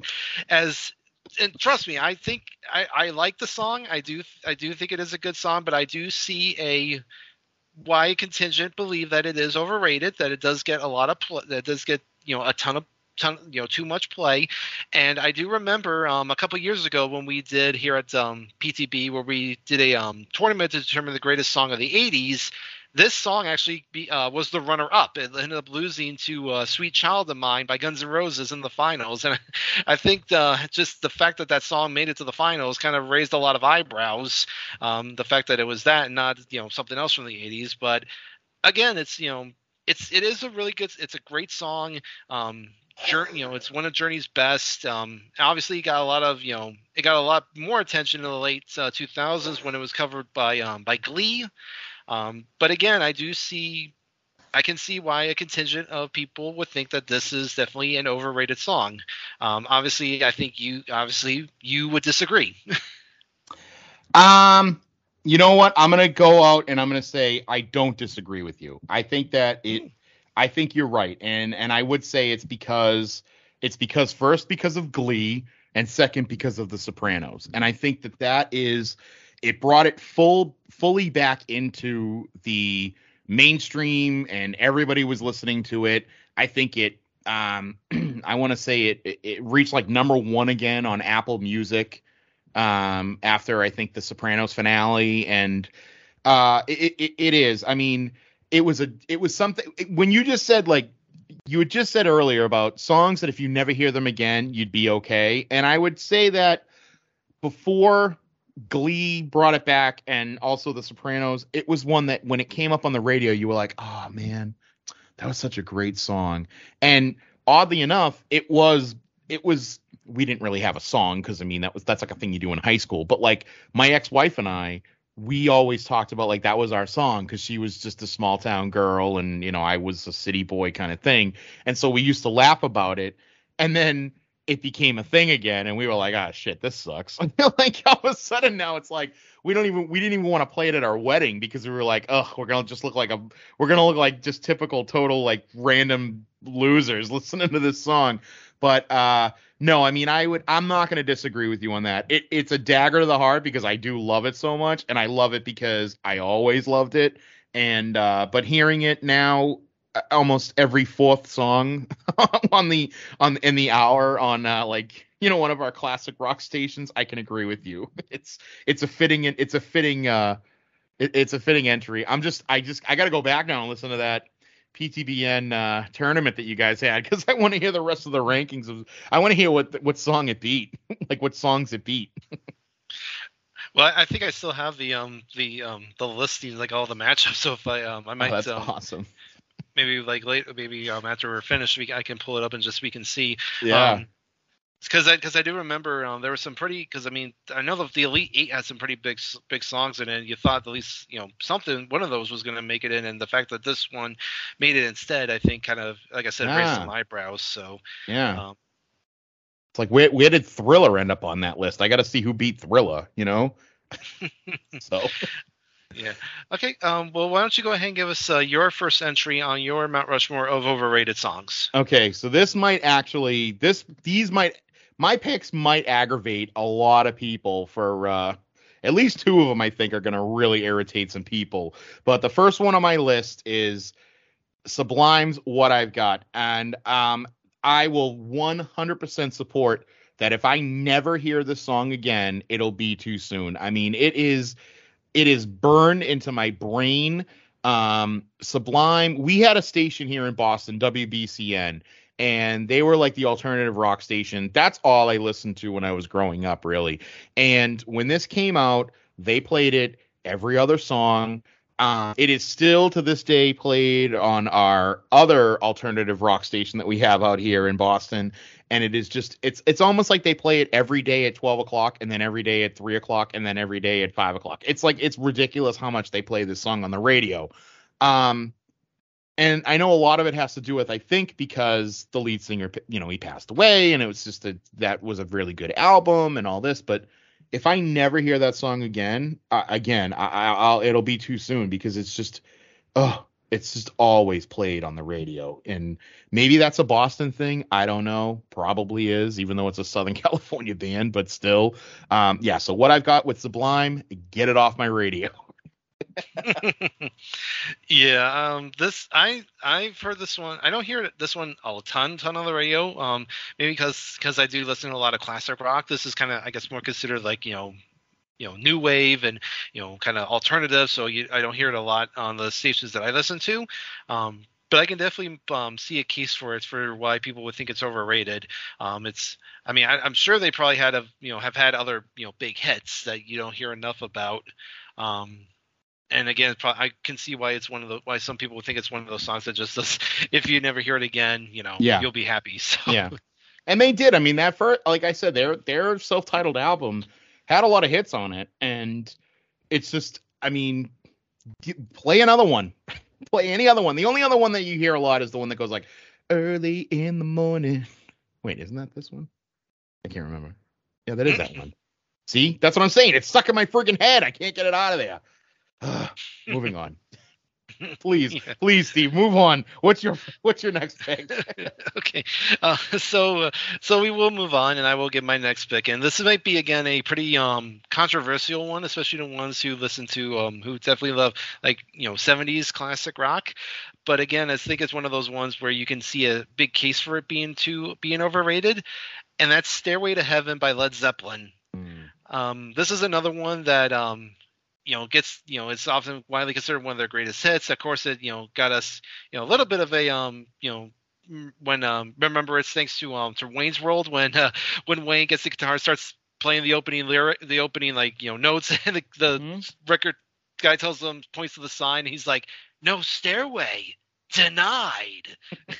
as and trust me, I think I, I like the song. I do I do think it is a good song, but I do see a why contingent believe that it is overrated, that it does get a lot of pl- that does get you know a ton of ton you know too much play. And I do remember um, a couple years ago when we did here at um, P T B, where we did a um, tournament to determine the greatest song of the eighties. This song actually be, uh, was the runner-up. It ended up losing to uh, Sweet Child of Mine by Guns N' Roses in the finals. And I think the, just the fact that that song made it to the finals kind of raised a lot of eyebrows. Um, the fact that it was that and not, you know, something else from the eighties. But again, it's, you know, it's, it is a really good, it's a great song. Um, Journey, you know, it's one of Journey's best. Um, obviously, it got a lot of, you know, it got a lot more attention in the late uh, two thousands when it was covered by um, by Glee. Um, but again, I do see, I can see why a contingent of people would think that this is definitely an overrated song. Um, obviously, I think you, obviously, you would disagree. um, you know what? I'm gonna go out and I'm gonna say I don't disagree with you. I think that it, I think you're right, and and I would say it's because it's because first because of Glee, and second because of The Sopranos, and I think that that is. It brought it full, fully back into the mainstream, and everybody was listening to it. I think it, um, I want to say it, it, it reached like number one again on Apple Music um, after I think the Sopranos finale, and uh, it, it, it is. I mean, it was a, it was something. When you just said like, you had just said earlier about songs that if you never hear them again, you'd be okay, and I would say that before Glee brought it back, and also The Sopranos, it was one that when it came up on the radio, you were like, oh man, that was such a great song. And oddly enough, it was, it was, we didn't really have a song, because I mean, that was, that's like a thing you do in high school, but like my ex-wife and I, we always talked about like that was our song, because she was just a small town girl and, you know, I was a city boy kind of thing. And so we used to laugh about it. And then it became a thing again, and we were like, ah, shit, this sucks. Like all of a sudden now it's like we don't even we didn't even want to play it at our wedding, because we were like, oh, we're gonna just look like a we're gonna look like just typical total like random losers listening to this song. But uh no, I mean, I would I'm not gonna disagree with you on that. It it's a dagger to the heart, because I do love it so much, and I love it because I always loved it. And uh but hearing it now, almost every fourth song on the on in the hour on uh, like you know one of our classic rock stations, I can agree with you. It's it's a fitting it's a fitting uh it, it's a fitting entry. I'm just I just I got to go back now and listen to that P T B N uh, tournament that you guys had, because I want to hear the rest of the rankings of I want to hear what what song it beat, like what songs it beat. Well, I think I still have the um the um the listing, like all the matchups. So if I um I might Oh, that's um, awesome. Maybe like late, maybe um, after we're finished, we, I can pull it up and just we can see. Yeah. Because um, I because I do remember um, there were some pretty because I mean I know that the Elite Eight had some pretty big big songs in it. And you thought at least you know something one of those was going to make it in, and the fact that this one made it instead, I think kind of like I said Yeah. raised some eyebrows. So Yeah. um, It's like where where did Thriller end up on that list? I got to see who beat Thriller. You know. So. Yeah. Okay. Um, well, why don't you go ahead and give us uh, your first entry on your Mount Rushmore of overrated songs? Okay, so this might actually this these might my picks might aggravate a lot of people for uh, at least two of them. I think are going to really irritate some people. But the first one on my list is Sublime's what I've got, and um, I will one hundred percent support that. If I never hear this song again, it'll be too soon. I mean, it is it is burned into my brain. Um, Sublime. We had a station here in Boston, W B C N, and they were like the alternative rock station. That's all I listened to when I was growing up, really. And when this came out, they played it every other song. Uh, it is still to this day played on our other alternative rock station that we have out here in Boston. And it is just, it's it's almost like they play it every day at twelve o'clock and then every day at three o'clock and then every day at five o'clock. It's like, it's ridiculous how much they play this song on the radio. Um, and I know a lot of it has to do with, I think, because the lead singer, you know, he passed away, and it was just a, that was a really good album and all this. But if I never hear that song again, uh, again, I, I'll it'll be too soon, because it's just, oh, it's just always played on the radio. And maybe that's a Boston thing. I don't know. Probably is, even though it's a Southern California band. But still, um, yeah. So what I've got with Sublime, get it off my radio. Yeah, um, this I I've heard this one. I don't hear this one a ton, ton on the radio. Um, maybe because because I do listen to a lot of classic rock. This is kind of, I guess, more considered like, you know, you know, new wave and, you know, kind of alternative. So you, I don't hear it a lot on the stations that I listen to. Um, but I can definitely um, see a case for it, for why people would think it's overrated. Um, it's, I mean, I, I'm sure they probably had a, you know, have had other, you know, big hits that you don't hear enough about. Um, And again, I can see why it's one of the why some people would think it's one of those songs that just does, if you never hear it again, you know, yeah. you'll be happy. So yeah, and they did. I mean, that first, like I said, their their self-titled album had a lot of hits on it, and it's just, I mean, play another one, play any other one. The only other one that you hear a lot is the one that goes like early in the morning. Wait, isn't that this one? I can't remember. Yeah, that is that one. See, that's what I'm saying. It's stuck in my freaking head. I can't get it out of there. Moving on. Please, yeah. please, Steve, move on. What's your What's your next pick? Okay, uh, so uh, so we will move on, and I will get my next pick. And this might be again a pretty um controversial one, especially the ones who listen to um who definitely love, like, you know, seventies classic rock. But again, I think it's one of those ones where you can see a big case for it being too being overrated, and that's "Stairway to Heaven" by Led Zeppelin. Mm. Um, this is another one that um. you know, gets, you know, it's often widely considered one of their greatest hits. Of course, it, you know, got us, you know, a little bit of a, um, you know, when, um, remember it's thanks to, um, to Wayne's World, when, uh, when Wayne gets the guitar, starts playing the opening lyric, the opening, like, you know, notes, and the, the mm-hmm. record guy tells them, points to the sign, and he's like, "No stairway. Denied."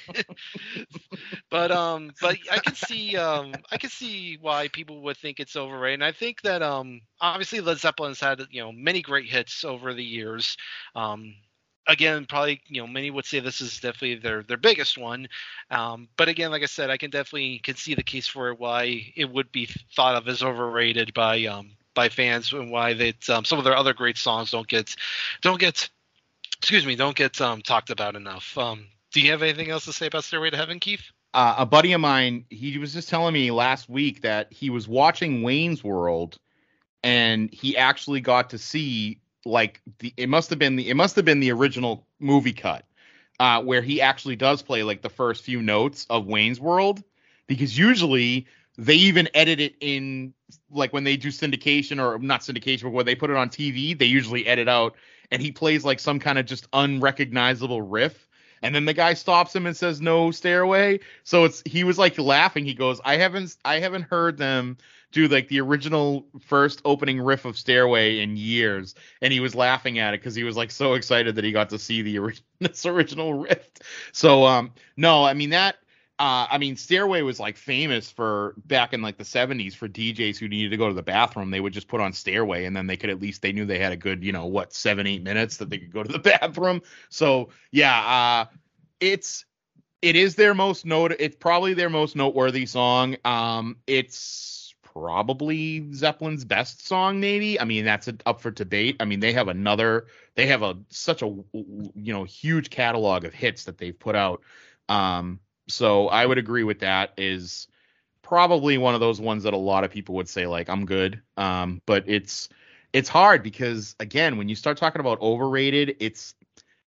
but um but I can see um I can see why people would think it's overrated. And I think that um obviously Led Zeppelin's had, you know, many great hits over the years. Um again, probably, you know, many would say this is definitely their their biggest one. Um but again, like I said, I can definitely can see the case for why it would be thought of as overrated by um by fans, and why that um, some of their other great songs don't get don't get excuse me, don't get um, talked about enough. Um, do you have anything else to say about Stairway to Heaven, Keith? Uh, a buddy of mine, he was just telling me last week that he was watching Wayne's World, and he actually got to see, like, the it must have been the it must have been the original movie cut, uh, where he actually does play like the first few notes of Wayne's World, because usually they even edit it in, like when they do syndication, or not syndication, but when they put it on T V, they usually edit out. And he plays like some kind of just unrecognizable riff. And then the guy stops him and says, "No stairway." So it's, he was like laughing. He goes, I haven't, I haven't heard them do like the original first opening riff of Stairway in years. And he was laughing at it because he was like so excited that he got to see the original, this original riff. So, um, no, I mean that, Uh, I mean, Stairway was like famous for back in like the seventies for D Js who needed to go to the bathroom. They would just put on Stairway, and then they could, at least they knew they had a good, you know, what, seven, eight minutes that they could go to the bathroom. So yeah, uh, it's, it is their most note. It's probably their most noteworthy song. Um, it's probably Zeppelin's best song, maybe. I mean, that's a, up for debate. I mean, they have another, they have a, such a, you know, huge catalog of hits that they've put out. Um, So I would agree with that. Is probably one of those ones that a lot of people would say, like, I'm good. Um, but it's it's hard because, again, when you start talking about overrated, it's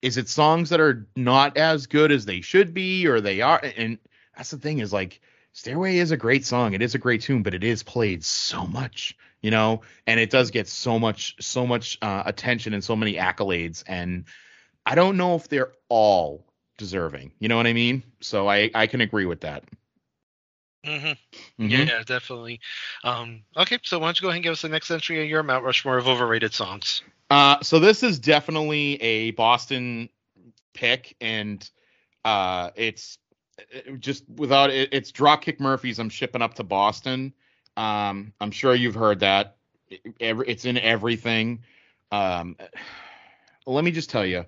is it songs that are not as good as they should be, or they are? And that's the thing, is like, Stairway is a great song. It is a great tune, but it is played so much, you know, and it does get so much, so much uh, attention and so many accolades. And I don't know if they're all deserving. You know what I mean? So I, I can agree with that. Mm-hmm. Mm-hmm. Yeah, definitely. Um, okay, so why don't you go ahead and give us the next entry of your Mount Rushmore of overrated songs? Uh, so this is definitely a Boston pick, and uh, it's just without it, it's Dropkick Murphys. I'm shipping up to Boston. Um, I'm sure you've heard that. It, it's in everything. Um, let me just tell you,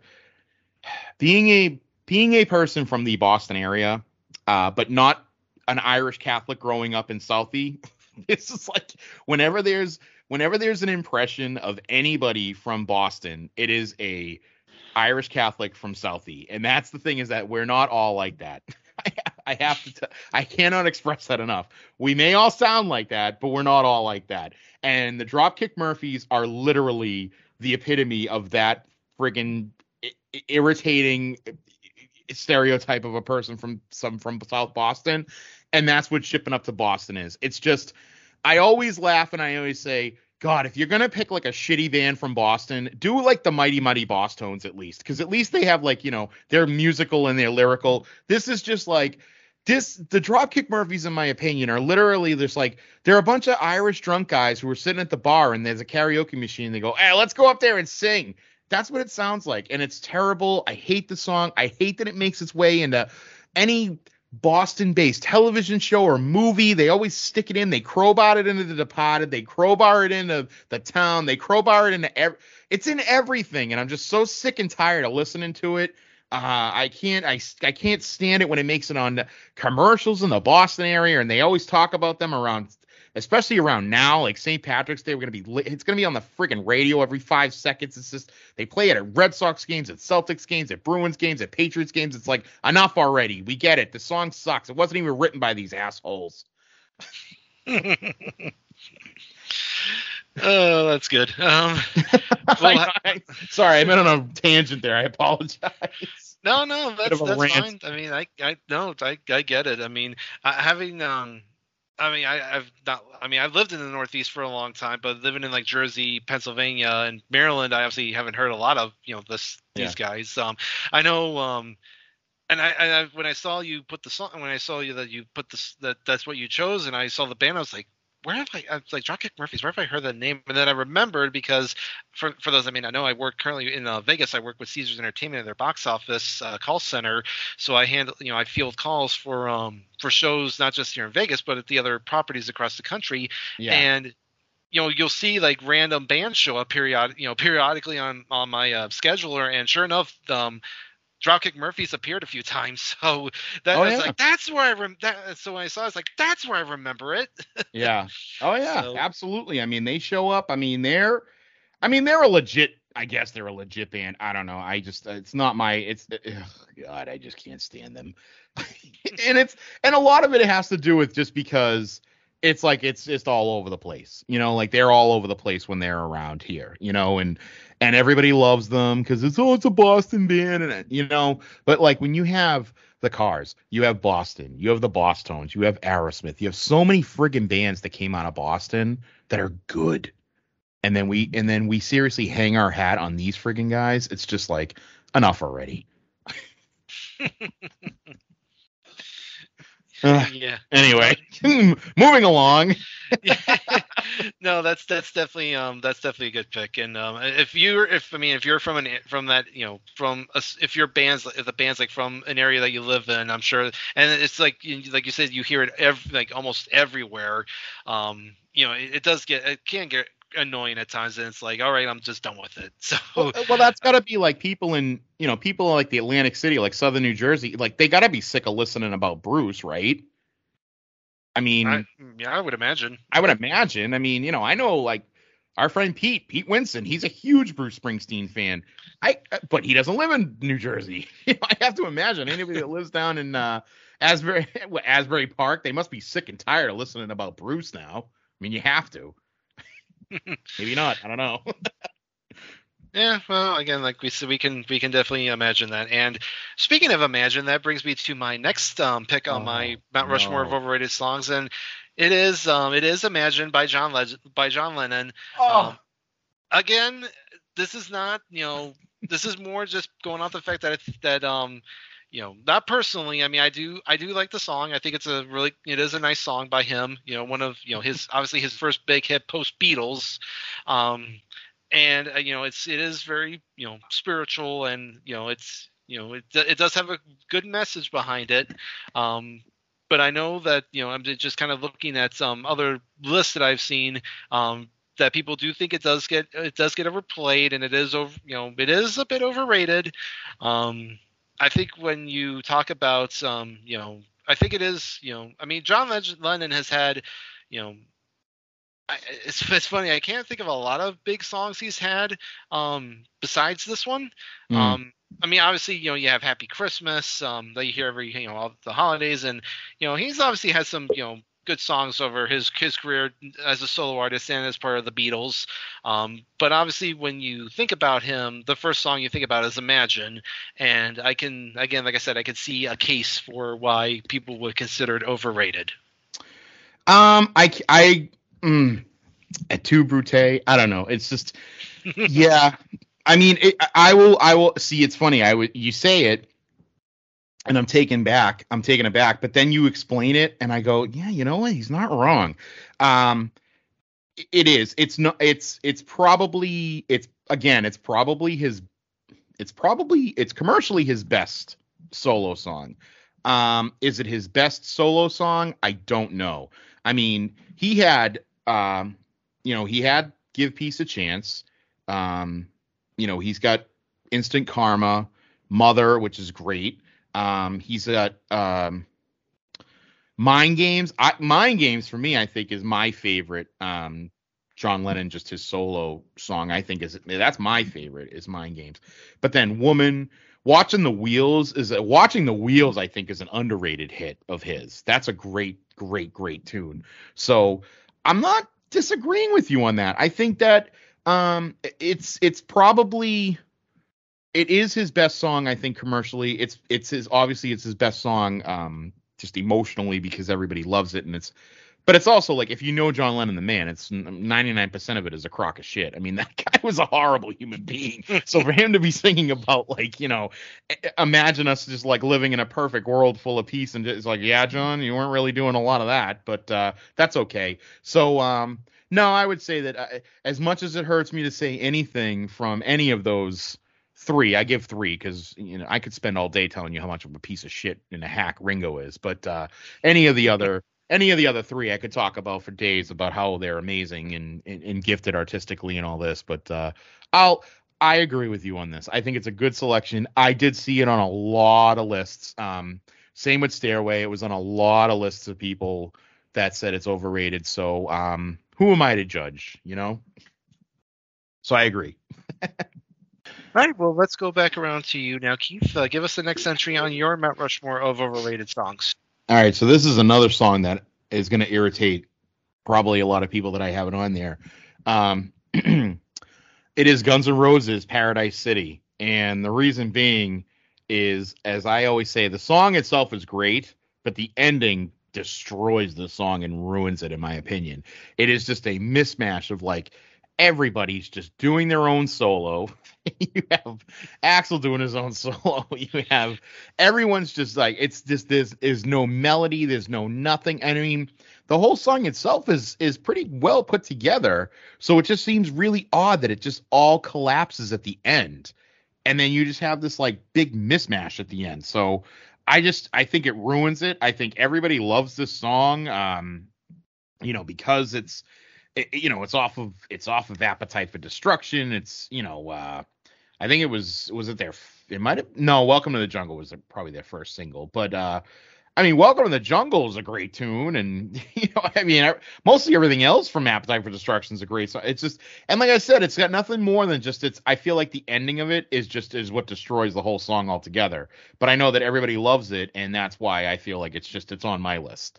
being a being a person from the Boston area, uh, but not an Irish Catholic growing up in Southie, this is like whenever there's whenever there's an impression of anybody from Boston, it is a Irish Catholic from Southie. And that's the thing, is that we're not all like that. I, I have to, t- I cannot express that enough. We may all sound like that, but we're not all like that. And the Dropkick Murphys are literally the epitome of that friggin' I- irritating stereotype of a person from some from South Boston. And that's what shipping up to Boston is. It's just, I always laugh and I always say, God, if you're going to pick like a shitty band from Boston, do like the Mighty Mighty Bosstones at least. Because at least they have like, you know, they're musical and they're lyrical. This is just like, this, the Dropkick Murphys, in my opinion, are literally just like, they're a bunch of Irish drunk guys who are sitting at the bar and there's a karaoke machine. And they go, hey, let's go up there and sing. That's what it sounds like. And it's terrible. I hate the song. I hate that it makes its way into any Boston-based television show or movie. They always stick it in. They crowbar it into The Departed. They crowbar it into The Town. They crowbar it into every. It's in everything, and I'm just so sick and tired of listening to it. Uh, I can't. I, I can't stand it when it makes it on commercials in the Boston area, and they always talk about them around, especially around now, like Saint Patrick's Day. We're gonna be. It's gonna be on the freaking radio every five seconds. It's just they play it at Red Sox games, at Celtics games, at Bruins games, at Patriots games. It's like, enough already. We get it. The song sucks. It wasn't even written by these assholes. Oh, that's good. Um, well, I, I, sorry, I went on a tangent there. I apologize. No, no, that's that's fine. I mean, I I no, I I get it. I mean, uh, having um. I mean, I, I've not. I mean, I've lived in the Northeast for a long time, but living in like Jersey, Pennsylvania, and Maryland, I obviously haven't heard a lot of you know this yeah. these guys. Um, I know. Um, and I, I when I saw you put the song, when I saw you that you put this that that's what you chose, and I saw the band, I was like, where have I? I was like Dropkick Murphys. Where have I heard that name? And then I remembered because for for those, I mean, I know I work currently in uh, Vegas. I work with Caesars Entertainment in their box office uh, call center. So I handle, you know, I field calls for um for shows not just here in Vegas, but at the other properties across the country. Yeah. And you know, you'll see like random bands show up periodic, you know, periodically on on my uh, scheduler, and sure enough, um. Dropkick Murphys appeared a few times, so that oh, was yeah. like that's where I rem- that, so when I saw it, I was like, that's where I remember it. Yeah. Oh yeah, so, absolutely. I mean, they show up. I mean, they're, I mean, they're a legit. I guess they're a legit band. I don't know. I just, it's not my. It's ugh, God, I just can't stand them. and it's and a lot of it has to do with just because it's like it's just all over the place. You know, like they're all over the place when they're around here. You know, and. And everybody loves them because it's, oh, it's a Boston band. And, you know, but like when you have the Cars, you have Boston, you have the Bosstones, you have Aerosmith, you have so many friggin' bands that came out of Boston that are good. And then we, and then we seriously hang our hat on these friggin' guys. It's just like, enough already. Uh, yeah. Anyway, moving along. No, that's that's definitely um that's definitely a good pick. And um if you're if I mean if you're from an from that you know from a, if your band's if the band's like from an area that you live in, I'm sure, and it's like like you said, you hear it every, like almost everywhere. Um, you know, it, it does get it can get annoying at times, and it's like, all right, I'm just done with it. So well, well that's got to be like people in you know people like the Atlantic City, like Southern New Jersey, like they got to be sick of listening about Bruce, right? I mean, I, yeah, I would imagine. I would imagine. I mean, you know, I know like our friend Pete, Pete Winston, he's a huge Bruce Springsteen fan. I, but he doesn't live in New Jersey. I have to imagine anybody that lives down in uh, Asbury, Asbury Park, they must be sick and tired of listening about Bruce now. I mean, you have to. Maybe not. I don't know. Yeah, well, again, like we said, we can we can definitely imagine that. And speaking of imagine, that brings me to my next um, pick on Oh, my Mount Rushmore of no. overrated songs, and it is um, it is Imagine by John Leg- by John Lennon. Oh. Um, again, this is not you know this is more just going off the fact that it's, that um you know not personally. I mean, I do I do like the song. I think it's a really it is a nice song by him. You know, one of you know his obviously his first big hit post Beatles. Um, and uh, you know it's it is very you know spiritual, and you know it's you know it it does have a good message behind it. Um, but I know that you know I'm just kind of looking at some other lists that I've seen. Um, that people do think it does get it does get overplayed, and it is over you know it is a bit overrated. Um, I think when you talk about um, you know I think it is you know I mean John Lennon has had you know I, it's it's funny. I can't think of a lot of big songs he's had um, besides this one. Mm. Um, I mean, obviously, you know, you have Happy Christmas um, that you hear every you know all the holidays, and you know he's obviously had some you know good songs over his his career as a solo artist and as part of the Beatles. Um, but obviously, when you think about him, the first song you think about is Imagine, and I can again, like I said, I could see a case for why people would consider it overrated. Um, I, I, mm, at two brute. I don't know. It's just, yeah. I mean, it, I will, I will see. It's funny. I would, you say it, and I'm taken back. I'm taken aback. But then you explain it, and I go, yeah, you know what? He's not wrong. Um, it is. It's not. It's. It's probably. It's again. It's probably his. It's probably. It's commercially his best solo song. Um, is it his best solo song? I don't know. I mean, he had, um, you know, he had Give Peace a Chance. Um, you know, he's got Instant Karma, Mother, which is great. Um, he's got um, Mind Games. I, Mind Games for me, I think, is my favorite. Um, John Lennon, just his solo song, I think is that's my favorite is Mind Games. But then Woman. Watching the Wheels is a, watching the Wheels, I think, is an underrated hit of his. That's a great, great, great tune. So I'm not disagreeing with you on that. I think that um, it's it's probably it is his best song. I think commercially, it's it's his obviously it's his best song, um, just emotionally because everybody loves it, and it's. But it's also like if you know John Lennon, the man, it's ninety-nine percent of it is a crock of shit. I mean, that guy was a horrible human being. So for him to be singing about like, you know, imagine us just like living in a perfect world full of peace and it's like, yeah, John, you weren't really doing a lot of that, but uh, that's okay. So um, no, I would say that I, as much as it hurts me to say anything from any of those three, I give three because you know I could spend all day telling you how much of a piece of shit and a hack Ringo is, but uh, any of the other. Any of the other three I could talk about for days about how they're amazing and, and, and gifted artistically and all this. But uh, I'll I agree with you on this. I think it's a good selection. I did see it on a lot of lists. Um, same with Stairway. It was on a lot of lists of people that said it's overrated. So um, who am I to judge, you know? So I agree. All right, well, let's go back around to you now, Keith. Uh, give us the next entry on your Mount Rushmore of overrated songs. All right, so this is another song that is going to irritate probably a lot of people that I have it on there. Um, it is Guns N' Roses' Paradise City. And the reason being is, as I always say, the song itself is great, but the ending destroys the song and ruins it, in my opinion. It is just a mismatch of like everybody's just doing their own solo. You have Axl doing his own solo. You have everyone's just like it's just there's is no melody, there's no nothing. I mean, the whole song itself is is pretty well put together. So it just seems really odd that it just all collapses at the end, and then you just have this like big mismatch at the end. So I just I think it ruins it. I think everybody loves this song, um, you know, because it's. It, you know, it's off of it's off of Appetite for Destruction. It's you know, uh, I think it was was it their it might have no Welcome to the Jungle was probably their first single, but uh, I mean, Welcome to the Jungle is a great tune, and you know, I mean, mostly everything else from Appetite for Destruction is a great song. It's just and like I said, it's got nothing more than just it's. I feel like the ending of it is just is what destroys the whole song altogether. But I know that everybody loves it, and that's why I feel like it's just it's on my list.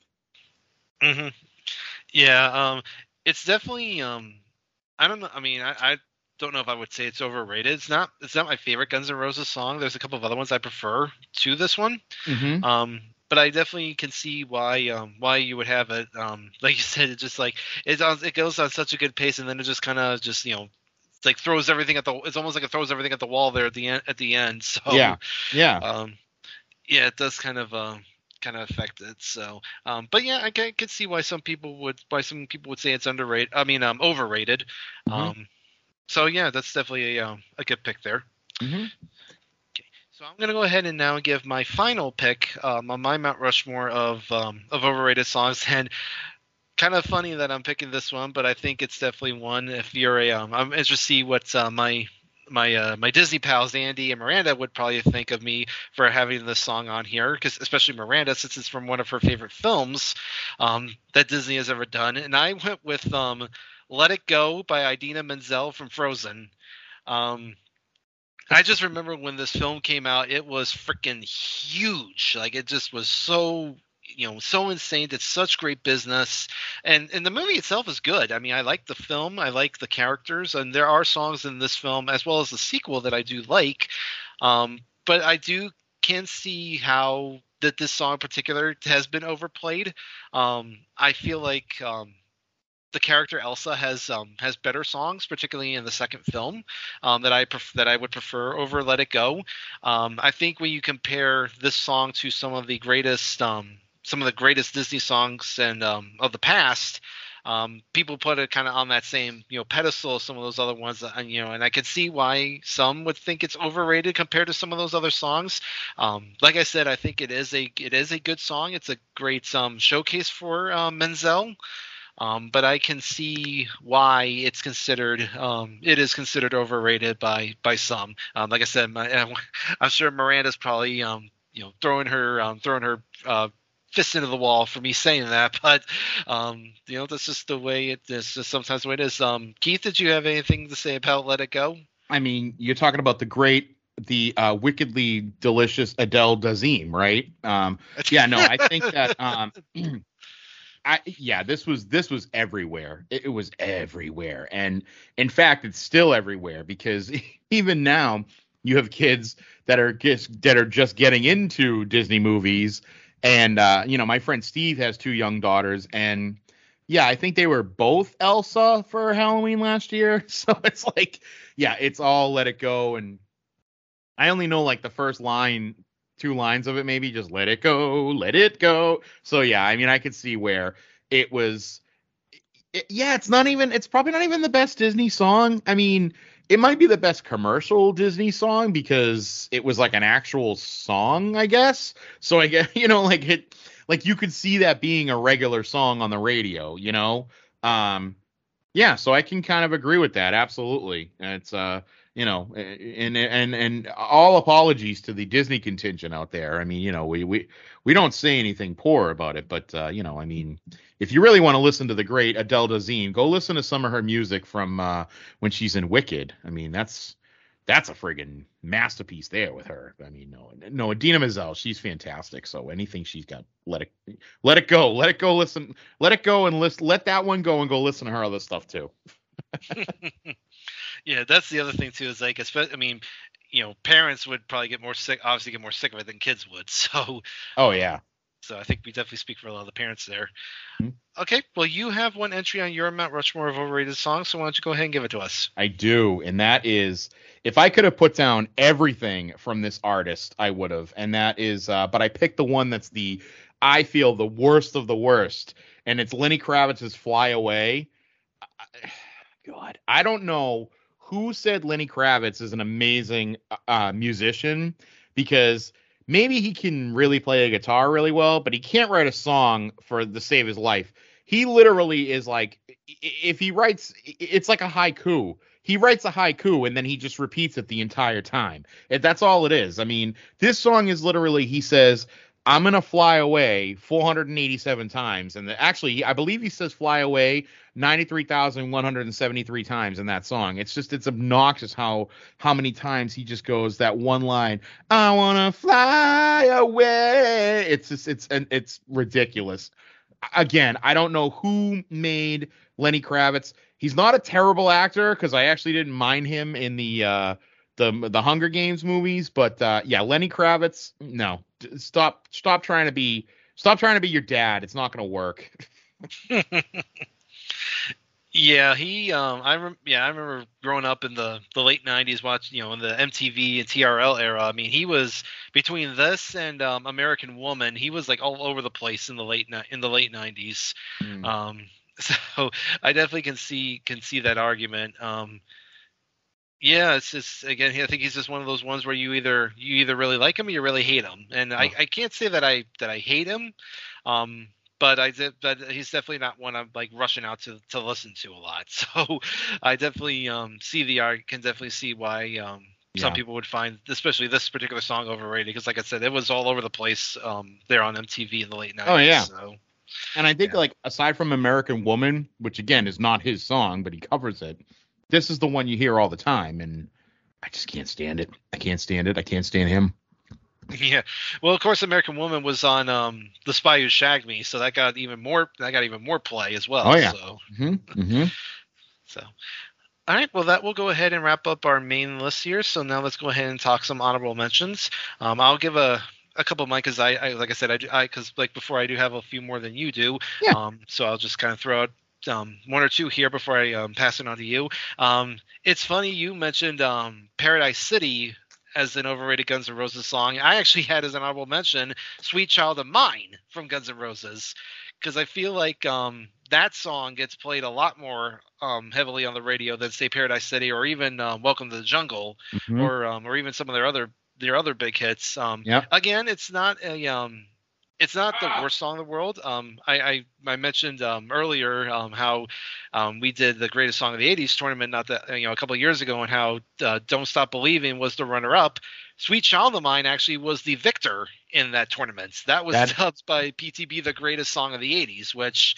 Mm-hmm. Yeah, um, it's definitely. Um, I don't know. I mean, I, I don't know if I would say it's overrated. It's not. It's not my favorite Guns N' Roses song. There's a couple of other ones I prefer to this one. Mm-hmm. Um, but I definitely can see why um, why you would have it. Um, like you said, it just like it's on, it goes on such a good pace, and then it just kind of just you know. It's like throws everything at the. It's almost like it throws everything at the wall there at the end. At the end, so yeah, yeah, um, yeah, it does kind of uh, kind of affect it. So, um, but yeah, I can, I can see why some people would why some people would say it's underrated. I mean, um, overrated. Mm-hmm. Um, so yeah, that's definitely a um, a good pick there. Mm-hmm. Okay, so I'm gonna go ahead and now give my final pick um, on my Mount Rushmore of um, of overrated songs and. Kind of funny that I'm picking this one, but I think it's definitely one. If you're a, um, I'm interested to see what uh, my my uh, my Disney pals Andy and Miranda would probably think of me for having this song on here, because especially Miranda, since it's from one of her favorite films um, that Disney has ever done. And I went with um, "Let It Go" by Idina Menzel from Frozen. Um, I just remember when this film came out, it was freaking huge. Like it just was so. You know, so insane. It's such great business, and and the movie itself is good. I mean, I like the film, I like the characters, and there are songs in this film as well as the sequel that I do like. Um, but I do can see how that this song in particular has been overplayed. Um, I feel like um, the character Elsa has um, has better songs, particularly in the second film, um, that I pref- that I would prefer over "Let It Go." Um, I think when you compare this song to some of the greatest um, some of the greatest Disney songs and um, of the past, um, people put it kind of on that same you know pedestal as some of those other ones. That, you know, and I could see why some would think it's overrated compared to some of those other songs. Um, like I said, I think it is a it is a good song. It's a great um, showcase for uh, Menzel. Um, but I can see why it's considered um, it is considered overrated by by some. Um, like I said, my, I'm sure Miranda's probably um, you know throwing her um, throwing her uh, fist into the wall for me saying that, but um, you know that's just the way it is. Just sometimes the way it is. Um, Keith, did you have anything to say about "Let It Go"? I mean, you're talking about the great, the uh, wickedly delicious Adele Dazeem, right? Um, yeah, no, I think that. Um, I, yeah, this was this was everywhere. It, it was everywhere, and in fact, it's still everywhere because even now you have kids that are just that are just getting into Disney movies, and uh, you know, my friend Steve has two young daughters, and yeah, I think they were both Elsa for Halloween last year. So it's like, yeah, it's all "Let It Go," and I only know like the first line. Two lines of it, maybe just "let it go, let it go." So yeah, I mean, I could see where it was. It, yeah, it's not even. It's probably not even the best Disney song. I mean, it might be the best commercial Disney song because it was like an actual song, I guess. So I guess you know, like it, like you could see that being a regular song on the radio. You know, um, yeah. So I can kind of agree with that. Absolutely, it's uh. You know, and and and all apologies to the Disney contingent out there. I mean, you know, we we, we don't say anything poor about it, but uh, you know, I mean, if you really want to listen to the great Adele Dazeem, go listen to some of her music from uh, when she's in Wicked. I mean, that's that's a friggin' masterpiece there with her. I mean, no, no, Idina Menzel, she's fantastic. So anything she's got, let it let it go, let it go. Listen, let it go, and list, let that one go, and go listen to her other stuff too. Yeah, that's the other thing too. Is like, I mean, you know, parents would probably get more sick, obviously get more sick of it than kids would. So, oh yeah. So I think we definitely speak for a lot of the parents there. Mm-hmm. Okay, well, you have one entry on your Mount Rushmore of overrated songs, so why don't you go ahead and give it to us? I do, and that is, if I could have put down everything from this artist, I would have, and that is, uh, but I picked the one that's the, I feel the worst of the worst, and it's Lenny Kravitz's "Fly Away." God, I don't know who said Lenny Kravitz is an amazing uh, musician, because maybe he can really play a guitar really well, but he can't write a song for the save his life. He literally is like, if he writes, it's like a haiku. He writes a haiku and then he just repeats it the entire time. That's all it is. I mean, this song is literally, he says, "I'm going to fly away" four hundred eighty-seven times. And the, actually, I believe he says "fly away" ninety-three thousand one hundred seventy-three times in that song. It's just, it's obnoxious how, how many times he just goes that one line, "I want to fly away." It's just, it's, it's ridiculous. Again, I don't know who made Lenny Kravitz. he's not a terrible actor because I actually didn't mind him in the uh, the the Hunger Games movies. But uh, yeah, Lenny Kravitz, no, stop stop trying to be stop trying to be your dad. It's not going to work. Yeah, he. Um, I rem- yeah, I remember growing up in the, the late nineties, watching you know in the M T V and T R L era. I mean, he was between this and um, American Woman. He was like all over the place in the late ni- in the late nineties. Mm. Um, so I definitely can see can see that argument. Um, yeah, it's just again, I think he's just one of those ones where you either you either really like him or you really hate him, and oh. I, I can't say that I that I hate him. Um, But I did, but he's definitely not one I'm like rushing out to, to listen to a lot. So I definitely um, see the art, can definitely see why um, yeah. some people would find, especially this particular song, overrated. Because like I said, it was all over the place um, there on M T V in the late nineties. Oh yeah. So, and I think yeah. like aside from American Woman, which again is not his song, but he covers it. This is the one you hear all the time, and I just can't stand it. I can't stand it. I can't stand him. Yeah, well, of course, American Woman was on um, The Spy Who Shagged Me, so that got even more. That got even more play as well. Oh yeah. So, mm-hmm. Mm-hmm. so, all right. Well, that will go ahead and wrap up our main list here. So now let's go ahead and talk some honorable mentions. Um, I'll give a a couple of mine because I, I, like I said, I, I, because like before, I do have a few more than you do. Yeah. Um, so I'll just kind of throw out um one or two here before I um, pass it on to you. Um, it's funny you mentioned um Paradise City as an overrated Guns N' Roses song. I actually had as an honorable mention Sweet Child of Mine from Guns N' Roses, because I feel like um, that song gets played a lot more um, heavily on the radio than say Paradise City or even um, Welcome to the Jungle, mm-hmm. or um, or even some of their other their other big hits. Um, yep. Again, it's not a um, it's not the worst song in the world. Um, I, I, I mentioned um, earlier um, how um, we did the Greatest Song of the eighties tournament not that you know a couple of years ago, and how uh, Don't Stop Believing was the runner-up. Sweet Child of Mine actually was the victor in that tournament. That was that... dubbed by P T B the Greatest Song of the eighties, which,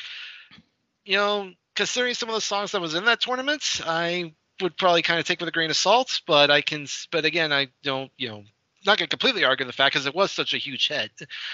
you know, considering some of the songs that was in that tournament, I would probably kind of take with a grain of salt. But I can, but again, I don't, you know. Not going to completely argue the fact because it was such a huge hit.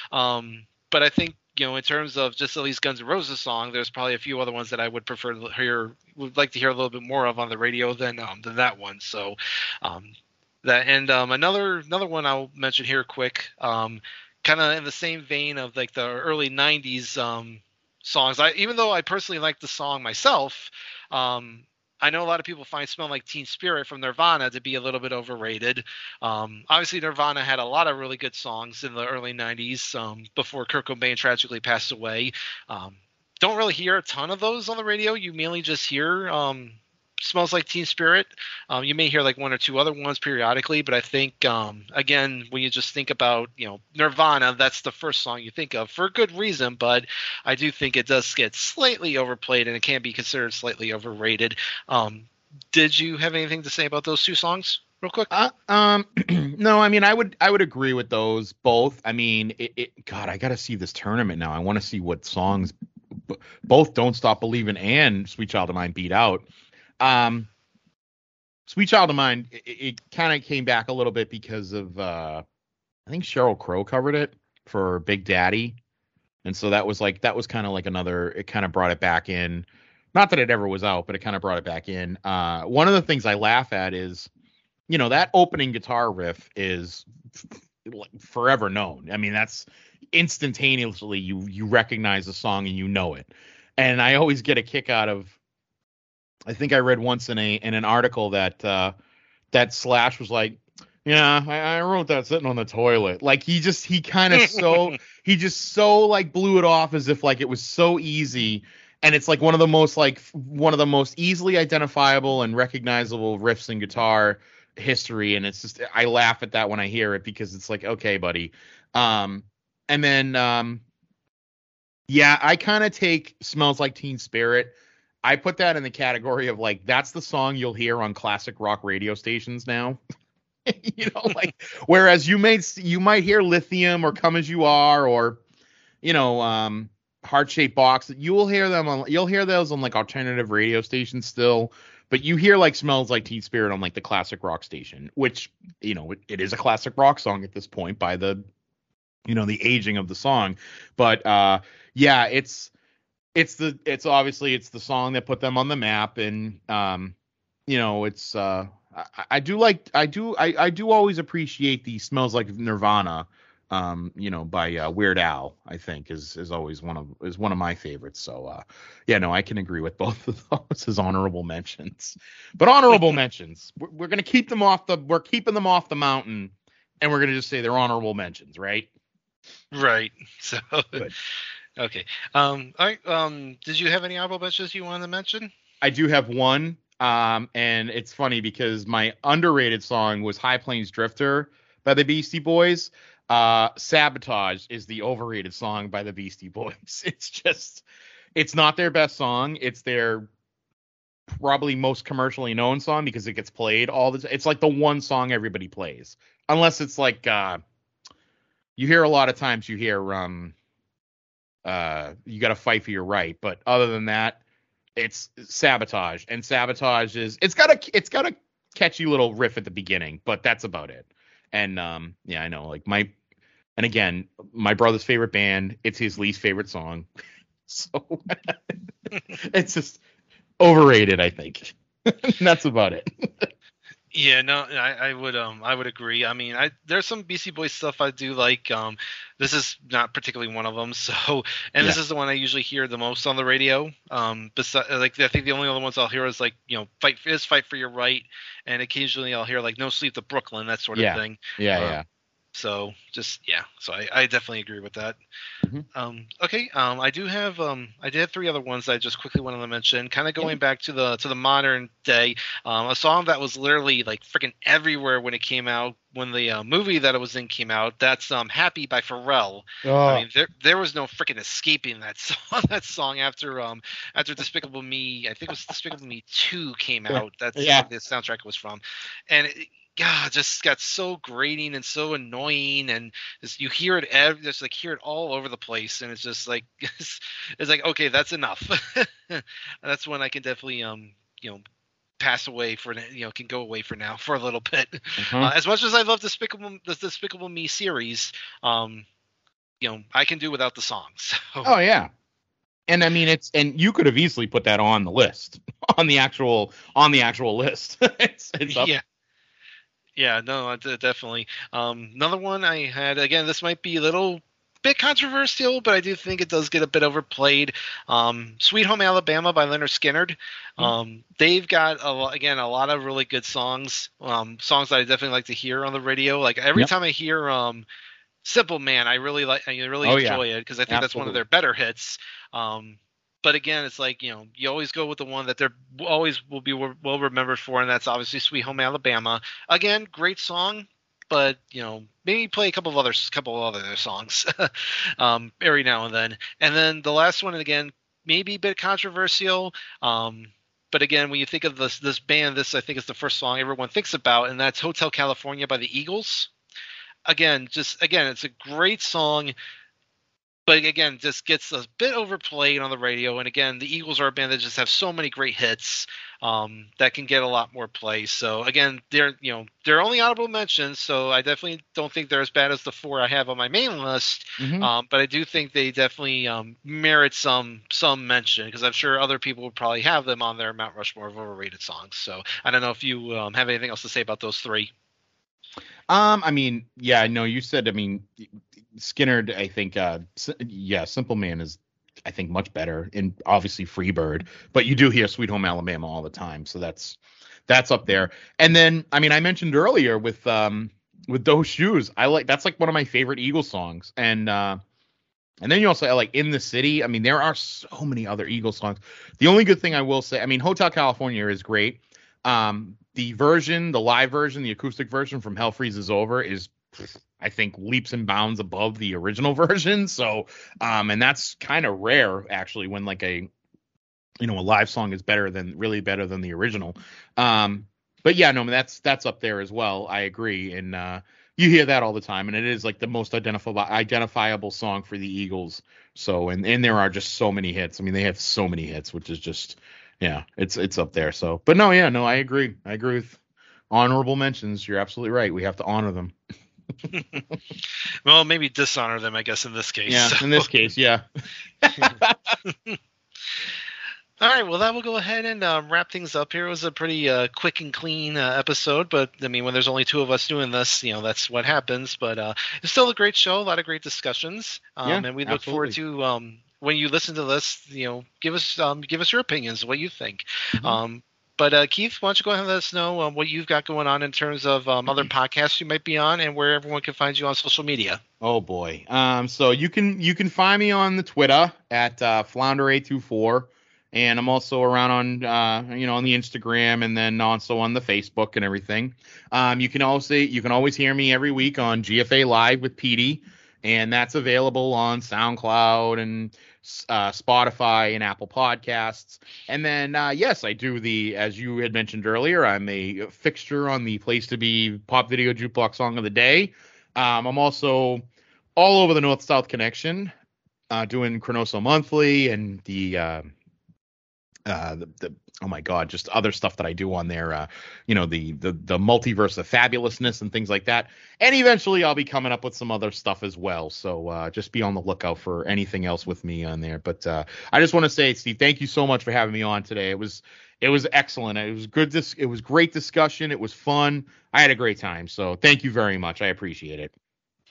Um, but I think, you know, in terms of just at least Guns N' Roses song, there's probably a few other ones that I would prefer to hear, would like to hear a little bit more of on the radio than um, than that one. So um, that and um, another another one I'll mention here quick, um, kind of in the same vein of like the early nineties um, songs. I even though I personally like the song myself. Um, I know a lot of people find Smell Like Teen Spirit from Nirvana to be a little bit overrated. Um, obviously, Nirvana had a lot of really good songs in the early nineties um, before Kurt Cobain tragically passed away. Um, don't really hear a ton of those on the radio. You mainly just hear um, Smells Like Teen Spirit. Um, you may hear like one or two other ones periodically, but I think, um, again, when you just think about, you know, Nirvana, that's the first song you think of for a good reason, but I do think it does get slightly overplayed and it can be considered slightly overrated. Um, did you have anything to say about those two songs real quick? Uh, um, no, I mean, I would, I would agree with those both. I mean, it, it God, I got to see this tournament now. I want to see what songs b- both Don't Stop Believing and Sweet Child of Mine beat out. Um, Sweet Child of Mine, it, it kind of came back a little bit because of, uh, I think Sheryl Crow covered it for Big Daddy. And so that was like, that was kind of like another, it kind of brought it back in. Not that it ever was out, but it kind of brought it back in. Uh, one of the things I laugh at is, you know, that opening guitar riff is f- forever known. I mean, that's instantaneously, you, you recognize the song and you know it. And I always get a kick out of, I think I read once in a in an article that uh, that Slash was like, yeah, I, I wrote that sitting on the toilet. Like he just he kind of so he just so like blew it off as if like it was so easy, and it's like one of the most like one of the most easily identifiable and recognizable riffs in guitar history. And it's just I laugh at that when I hear it because it's like, okay, buddy. Um, and then um, yeah, I kind of take Smells Like Teen Spirit. I put that in the category of like, that's the song you'll hear on classic rock radio stations now. You know, like, whereas you may, you might hear Lithium or Come As You Are or, you know, um, Heart Shaped Box. You will hear them on, you'll hear those on like alternative radio stations still, but you hear like Smells Like Teen Spirit on like the classic rock station, which, you know, it, it is a classic rock song at this point by the, you know, the aging of the song. But, uh, yeah, it's, it's the it's obviously it's the song that put them on the map, and um, you know, it's uh, I, I do like I do I, I do always appreciate the "Smells Like Nirvana," um, you know, by uh, Weird Al. I think is is always one of is one of my favorites. So uh, yeah, no, I can agree with both of those as honorable mentions. But honorable mentions, we're, we're gonna keep them off the we're keeping them off the mountain, and we're gonna just say they're honorable mentions, right? Right. So. Good. Okay. Um, all right. Um, did you have any honorable mentions you wanted to mention? I do have one. Um, and it's funny because my underrated song was High Plains Drifter by the Beastie Boys. Uh, Sabotage is the overrated song by the Beastie Boys. It's just, it's not their best song. It's their probably most commercially known song because it gets played all the time. It's like the one song everybody plays. Unless it's like, uh, you hear a lot of times you hear, um, uh you got to fight for your right, but other than that it's Sabotage, and Sabotage is it's got a it's got a catchy little riff at the beginning, but that's about it. And um yeah, I know, like my and again, my brother's favorite band, it's his least favorite song. So it's just overrated, I think. That's about it. Yeah, no, I, I would um I would agree. I mean, I there's some Beastie Boys stuff I do like. Um, this is not particularly one of them. So, and Yeah. this is the one I usually hear the most on the radio. Um, besides, like I think the only other ones I'll hear is like you know fight is fight for your right, and occasionally I'll hear like No Sleep to Brooklyn, that sort of Yeah. thing. Yeah, Um, yeah. So just yeah, so I, I definitely agree with that. Mhm. Um, okay, um, I do have um, I did have three other ones that I just quickly wanted to mention. Kind of going Yeah. back to the to the modern day, um, a song that was literally like freaking everywhere when it came out. When the uh, movie that it was in came out, that's um, "Happy" by Pharrell. Oh, I mean, there there was no freaking escaping that song. That song after um after Despicable Me, I think it was Despicable Me two came Yeah. out. That's Yeah. what the soundtrack was from, and. It, God, just got so grating and so annoying, and just, you hear it, ev- just like hear it all over the place, and it's just like it's, it's like okay, that's enough. That's when I can definitely um you know pass away for you know can go away for now for a little bit. Mhm. Uh, as much as I love Despicable the Despicable Me series, um you know I can do without the songs. So. Oh yeah. And I mean, it's and you could have easily put that on the list, on the actual on the actual list. it's it's up. Yeah. Yeah, no, I d- definitely. Um, another one I had, again, this might be a little bit controversial, but I do think it does get a bit overplayed. Um, Sweet Home Alabama by Leonard Skinner. Um, they've got, a, lo- again, a lot of really good songs, um, songs that I definitely like to hear on the radio. Like every Yep. time I hear um, Simple Man, I really like, I really Oh, yeah. enjoy it because I think that's one of Absolutely. their better hits. Um, but again, it's like, you know, you always go with the one that they're always will be well remembered for, and that's obviously Sweet Home Alabama. Again, great song, but you know, maybe play a couple of other couple of other songs um, every now and then. And then the last one, and again, maybe a bit controversial. Um, but again, when you think of this this band, this I think is the first song everyone thinks about, and that's Hotel California by the Eagles. Again, just again, it's a great song. But again, just gets a bit overplayed on the radio. And again, the Eagles are a band that just have so many great hits um, that can get a lot more play. So again, they're you know they're only honorable mentions. So I definitely don't think they're as bad as the four I have on my main list. Mhm. Um, but I do think they definitely um, merit some some mention because I'm sure other people would probably have them on their Mount Rushmore of overrated songs. So I don't know if you um, have anything else to say about those three. Um, I mean, yeah, no, you said, I mean, Skinner, I think, uh, S- yeah, Simple Man is, I think, much better, and obviously Freebird, but you do hear Sweet Home Alabama all the time, so that's that's up there. And then, I mean, I mentioned earlier with um with Those Shoes, I like that's like one of my favorite Eagles songs, and uh, and then you also like In the City. I mean, there are so many other Eagles songs. The only good thing I will say, I mean, Hotel California is great. Um, the version, the live version, the acoustic version from Hell Freezes Over is, I think, leaps and bounds above the original version. So, um, and that's kind of rare actually when like a, you know, a live song is better than really better than the original. Um, but yeah, no, that's that's up there as well. I agree, and uh, you hear that all the time, and it is like the most identifiable identifiable song for the Eagles. So, and and there are just so many hits. I mean, they have so many hits, which is just. Yeah, it's it's up there. So, but no, yeah, no, I agree. I agree with honorable mentions. You're absolutely right. We have to honor them. Well, maybe dishonor them, I guess, in this case. Yeah, So. in this case, yeah. All right, well, that will go ahead and uh, wrap things up here. It was a pretty uh, quick and clean uh, episode, but, I mean, when there's only two of us doing this, you know, that's what happens. But uh, it's still a great show, a lot of great discussions, um, Yeah, and we look absolutely. forward to, um, when you listen to this, you know, give us um, give us your opinions, what you think. Mm-hmm. Um, but, uh, Keith, why don't you go ahead and let us know um, what you've got going on in terms of um, other podcasts you might be on and where everyone can find you on social media. Oh boy. Um, so you can you can find me on the Twitter at uh, Flounder eight two four, and I'm also around on uh, you know on the Instagram, and then also on the Facebook and everything. Um, you can also you can always hear me every week on G F A Live with Petey, and that's available on SoundCloud and uh, Spotify and Apple Podcasts. And then uh, yes, I do the as you had mentioned earlier, I'm a fixture on the Place to Be Pop Video Jukebox Song of the Day. Um, I'm also all over the North-South Connection, uh, doing Chronoso Monthly and the, uh, uh, the, the, oh my God, just other stuff that I do on there, uh, you know, the, the, the multiverse of fabulousness and things like that. And eventually I'll be coming up with some other stuff as well. So uh, just be on the lookout for anything else with me on there. But uh, I just want to say, Steve, thank you so much for having me on today. It was, it was excellent. It was good. Dis- it was great discussion. It was fun. I had a great time. So thank you very much. I appreciate it.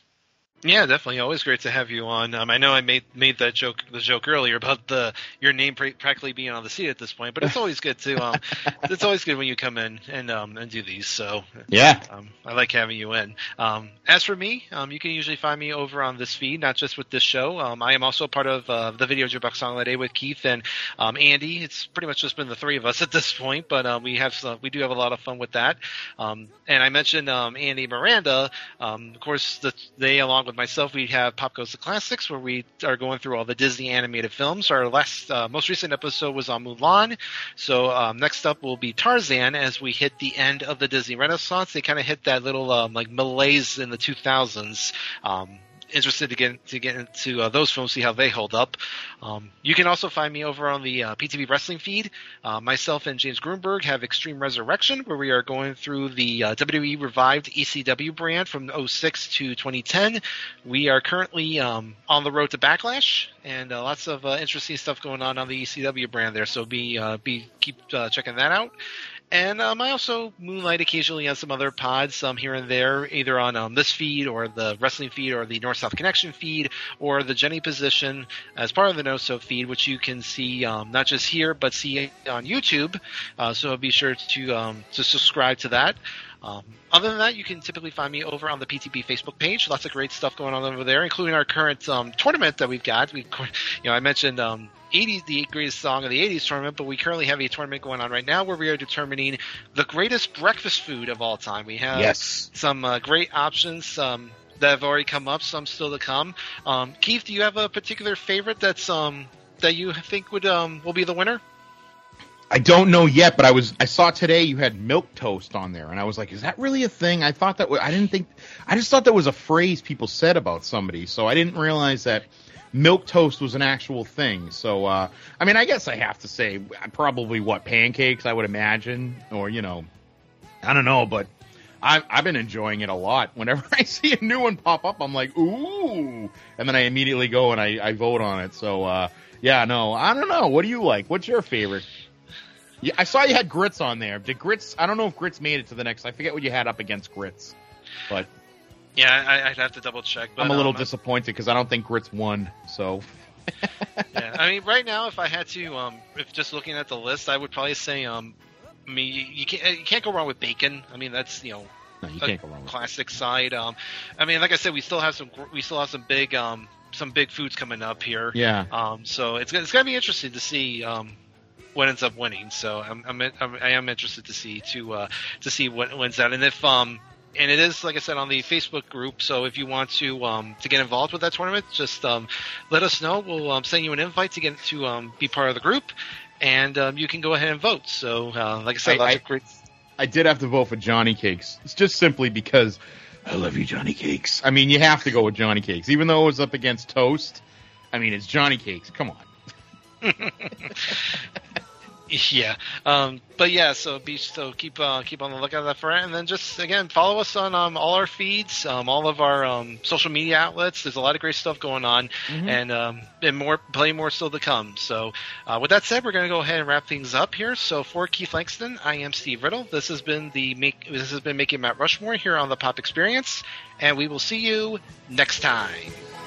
Yeah, definitely. Always great to have you on. Um, I know I made made that joke the joke earlier about the your name pra- practically being on the seat at this point, but it's always good to um, it's always good when you come in and um and do these. So yeah, um, I like having you in. Um, as for me, um, you can usually find me over on this feed, not just with this show. Um, I am also part of uh, the Video Jukebox Song of the Day with Keith and um, Andy. It's pretty much just been the three of us at this point, but uh, we have some, we do have a lot of fun with that. Um, and I mentioned um, Andy Miranda. Um, of course, the, they along with myself, we have Pop Goes the Classics, where we are going through all the Disney animated films. Our last, uh, most recent episode was on Mulan. So um, next up will be Tarzan, as we hit the end of the Disney Renaissance. They kind of hit that little um, like malaise in the two thousands. Um, interested to get to get into uh, those films, see how they hold up. Um, you can also find me over on the uh, P T V Wrestling feed. Uh, myself and James Grunberg have Extreme Resurrection, where we are going through the uh, W W E revived E C W brand from oh six to twenty ten. We are currently um, on the road to Backlash, and uh, lots of uh, interesting stuff going on on the E C W brand there. So be uh, be keep uh, checking that out. And um, I also moonlight occasionally on some other pods um, here and there, either on um, this feed or the wrestling feed or the North-South Connection feed or the Jenny Position as part of the No-So feed, which you can see um, not just here but see on YouTube. Uh, so be sure to um, to subscribe to that. Um, other than that, you can typically find me over on the P T B Facebook page. Lots of great stuff going on over there, including our current um, tournament that we've got. We, you know, I mentioned um, eighties, the greatest song of the eighties tournament, but we currently have a tournament going on right now where we are determining the greatest breakfast food of all time. We have yes. some uh, great options um, that have already come up, some still to come. Um, Keith, do you have a particular favorite that's um, that you think would um, will be the winner? I don't know yet, but I was I saw today you had milk toast on there, and I was like, is that really a thing? I thought that w- I didn't think I just thought that was a phrase people said about somebody, so I didn't realize that milk toast was an actual thing. So uh, I mean, I guess I have to say probably what pancakes, I would imagine, or you know, I don't know, but I've I've been enjoying it a lot. Whenever I see a new one pop up, I'm like, ooh, and then I immediately go and I, I vote on it. So uh, yeah, no, I don't know. What do you like? What's your favorite? Yeah, I saw you had grits on there. Did grits? I don't know if grits made it to the next. I forget what you had up against grits, but yeah, I, I'd have to double check. But, I'm a little um, disappointed because I don't think grits won. So yeah, I mean, right now, if I had to, um, if just looking at the list, I would probably say, um, I mean, you, you can't you can't go wrong with bacon. I mean, that's you know, no, you a can't go wrong with classic side. Um, I mean, like I said, we still have some we still have some big um some big foods coming up here. Yeah. Um, so it's it's gonna be interesting to see um. what ends up winning. So I'm, I'm, I'm I am interested to see to uh, to see what wins out. And if um and it is, like I said, on the Facebook group. So if you want to um to get involved with that tournament, just um let us know. We'll um, send you an invite to get to um be part of the group, and um, you can go ahead and vote. So uh, like I said, I, lots I, of great. I did have to vote for Johnny Cakes. It's just simply because I love you, Johnny Cakes. I mean, you have to go with Johnny Cakes, even though it was up against Toast. I mean, it's Johnny Cakes. Come on. Yeah, um, but yeah, so be so keep uh, keep on the lookout for it, and then just again follow us on um, all our feeds, um, all of our um, social media outlets. There's a lot of great stuff going on, mm-hmm. and um, and more, plenty more still to come. So uh, with that said, we're going to go ahead and wrap things up here. So for Keith Langston, I am Steve Riddle. This has been the make this has been making Mount Rushmore here on the Pop Experience, and we will see you next time.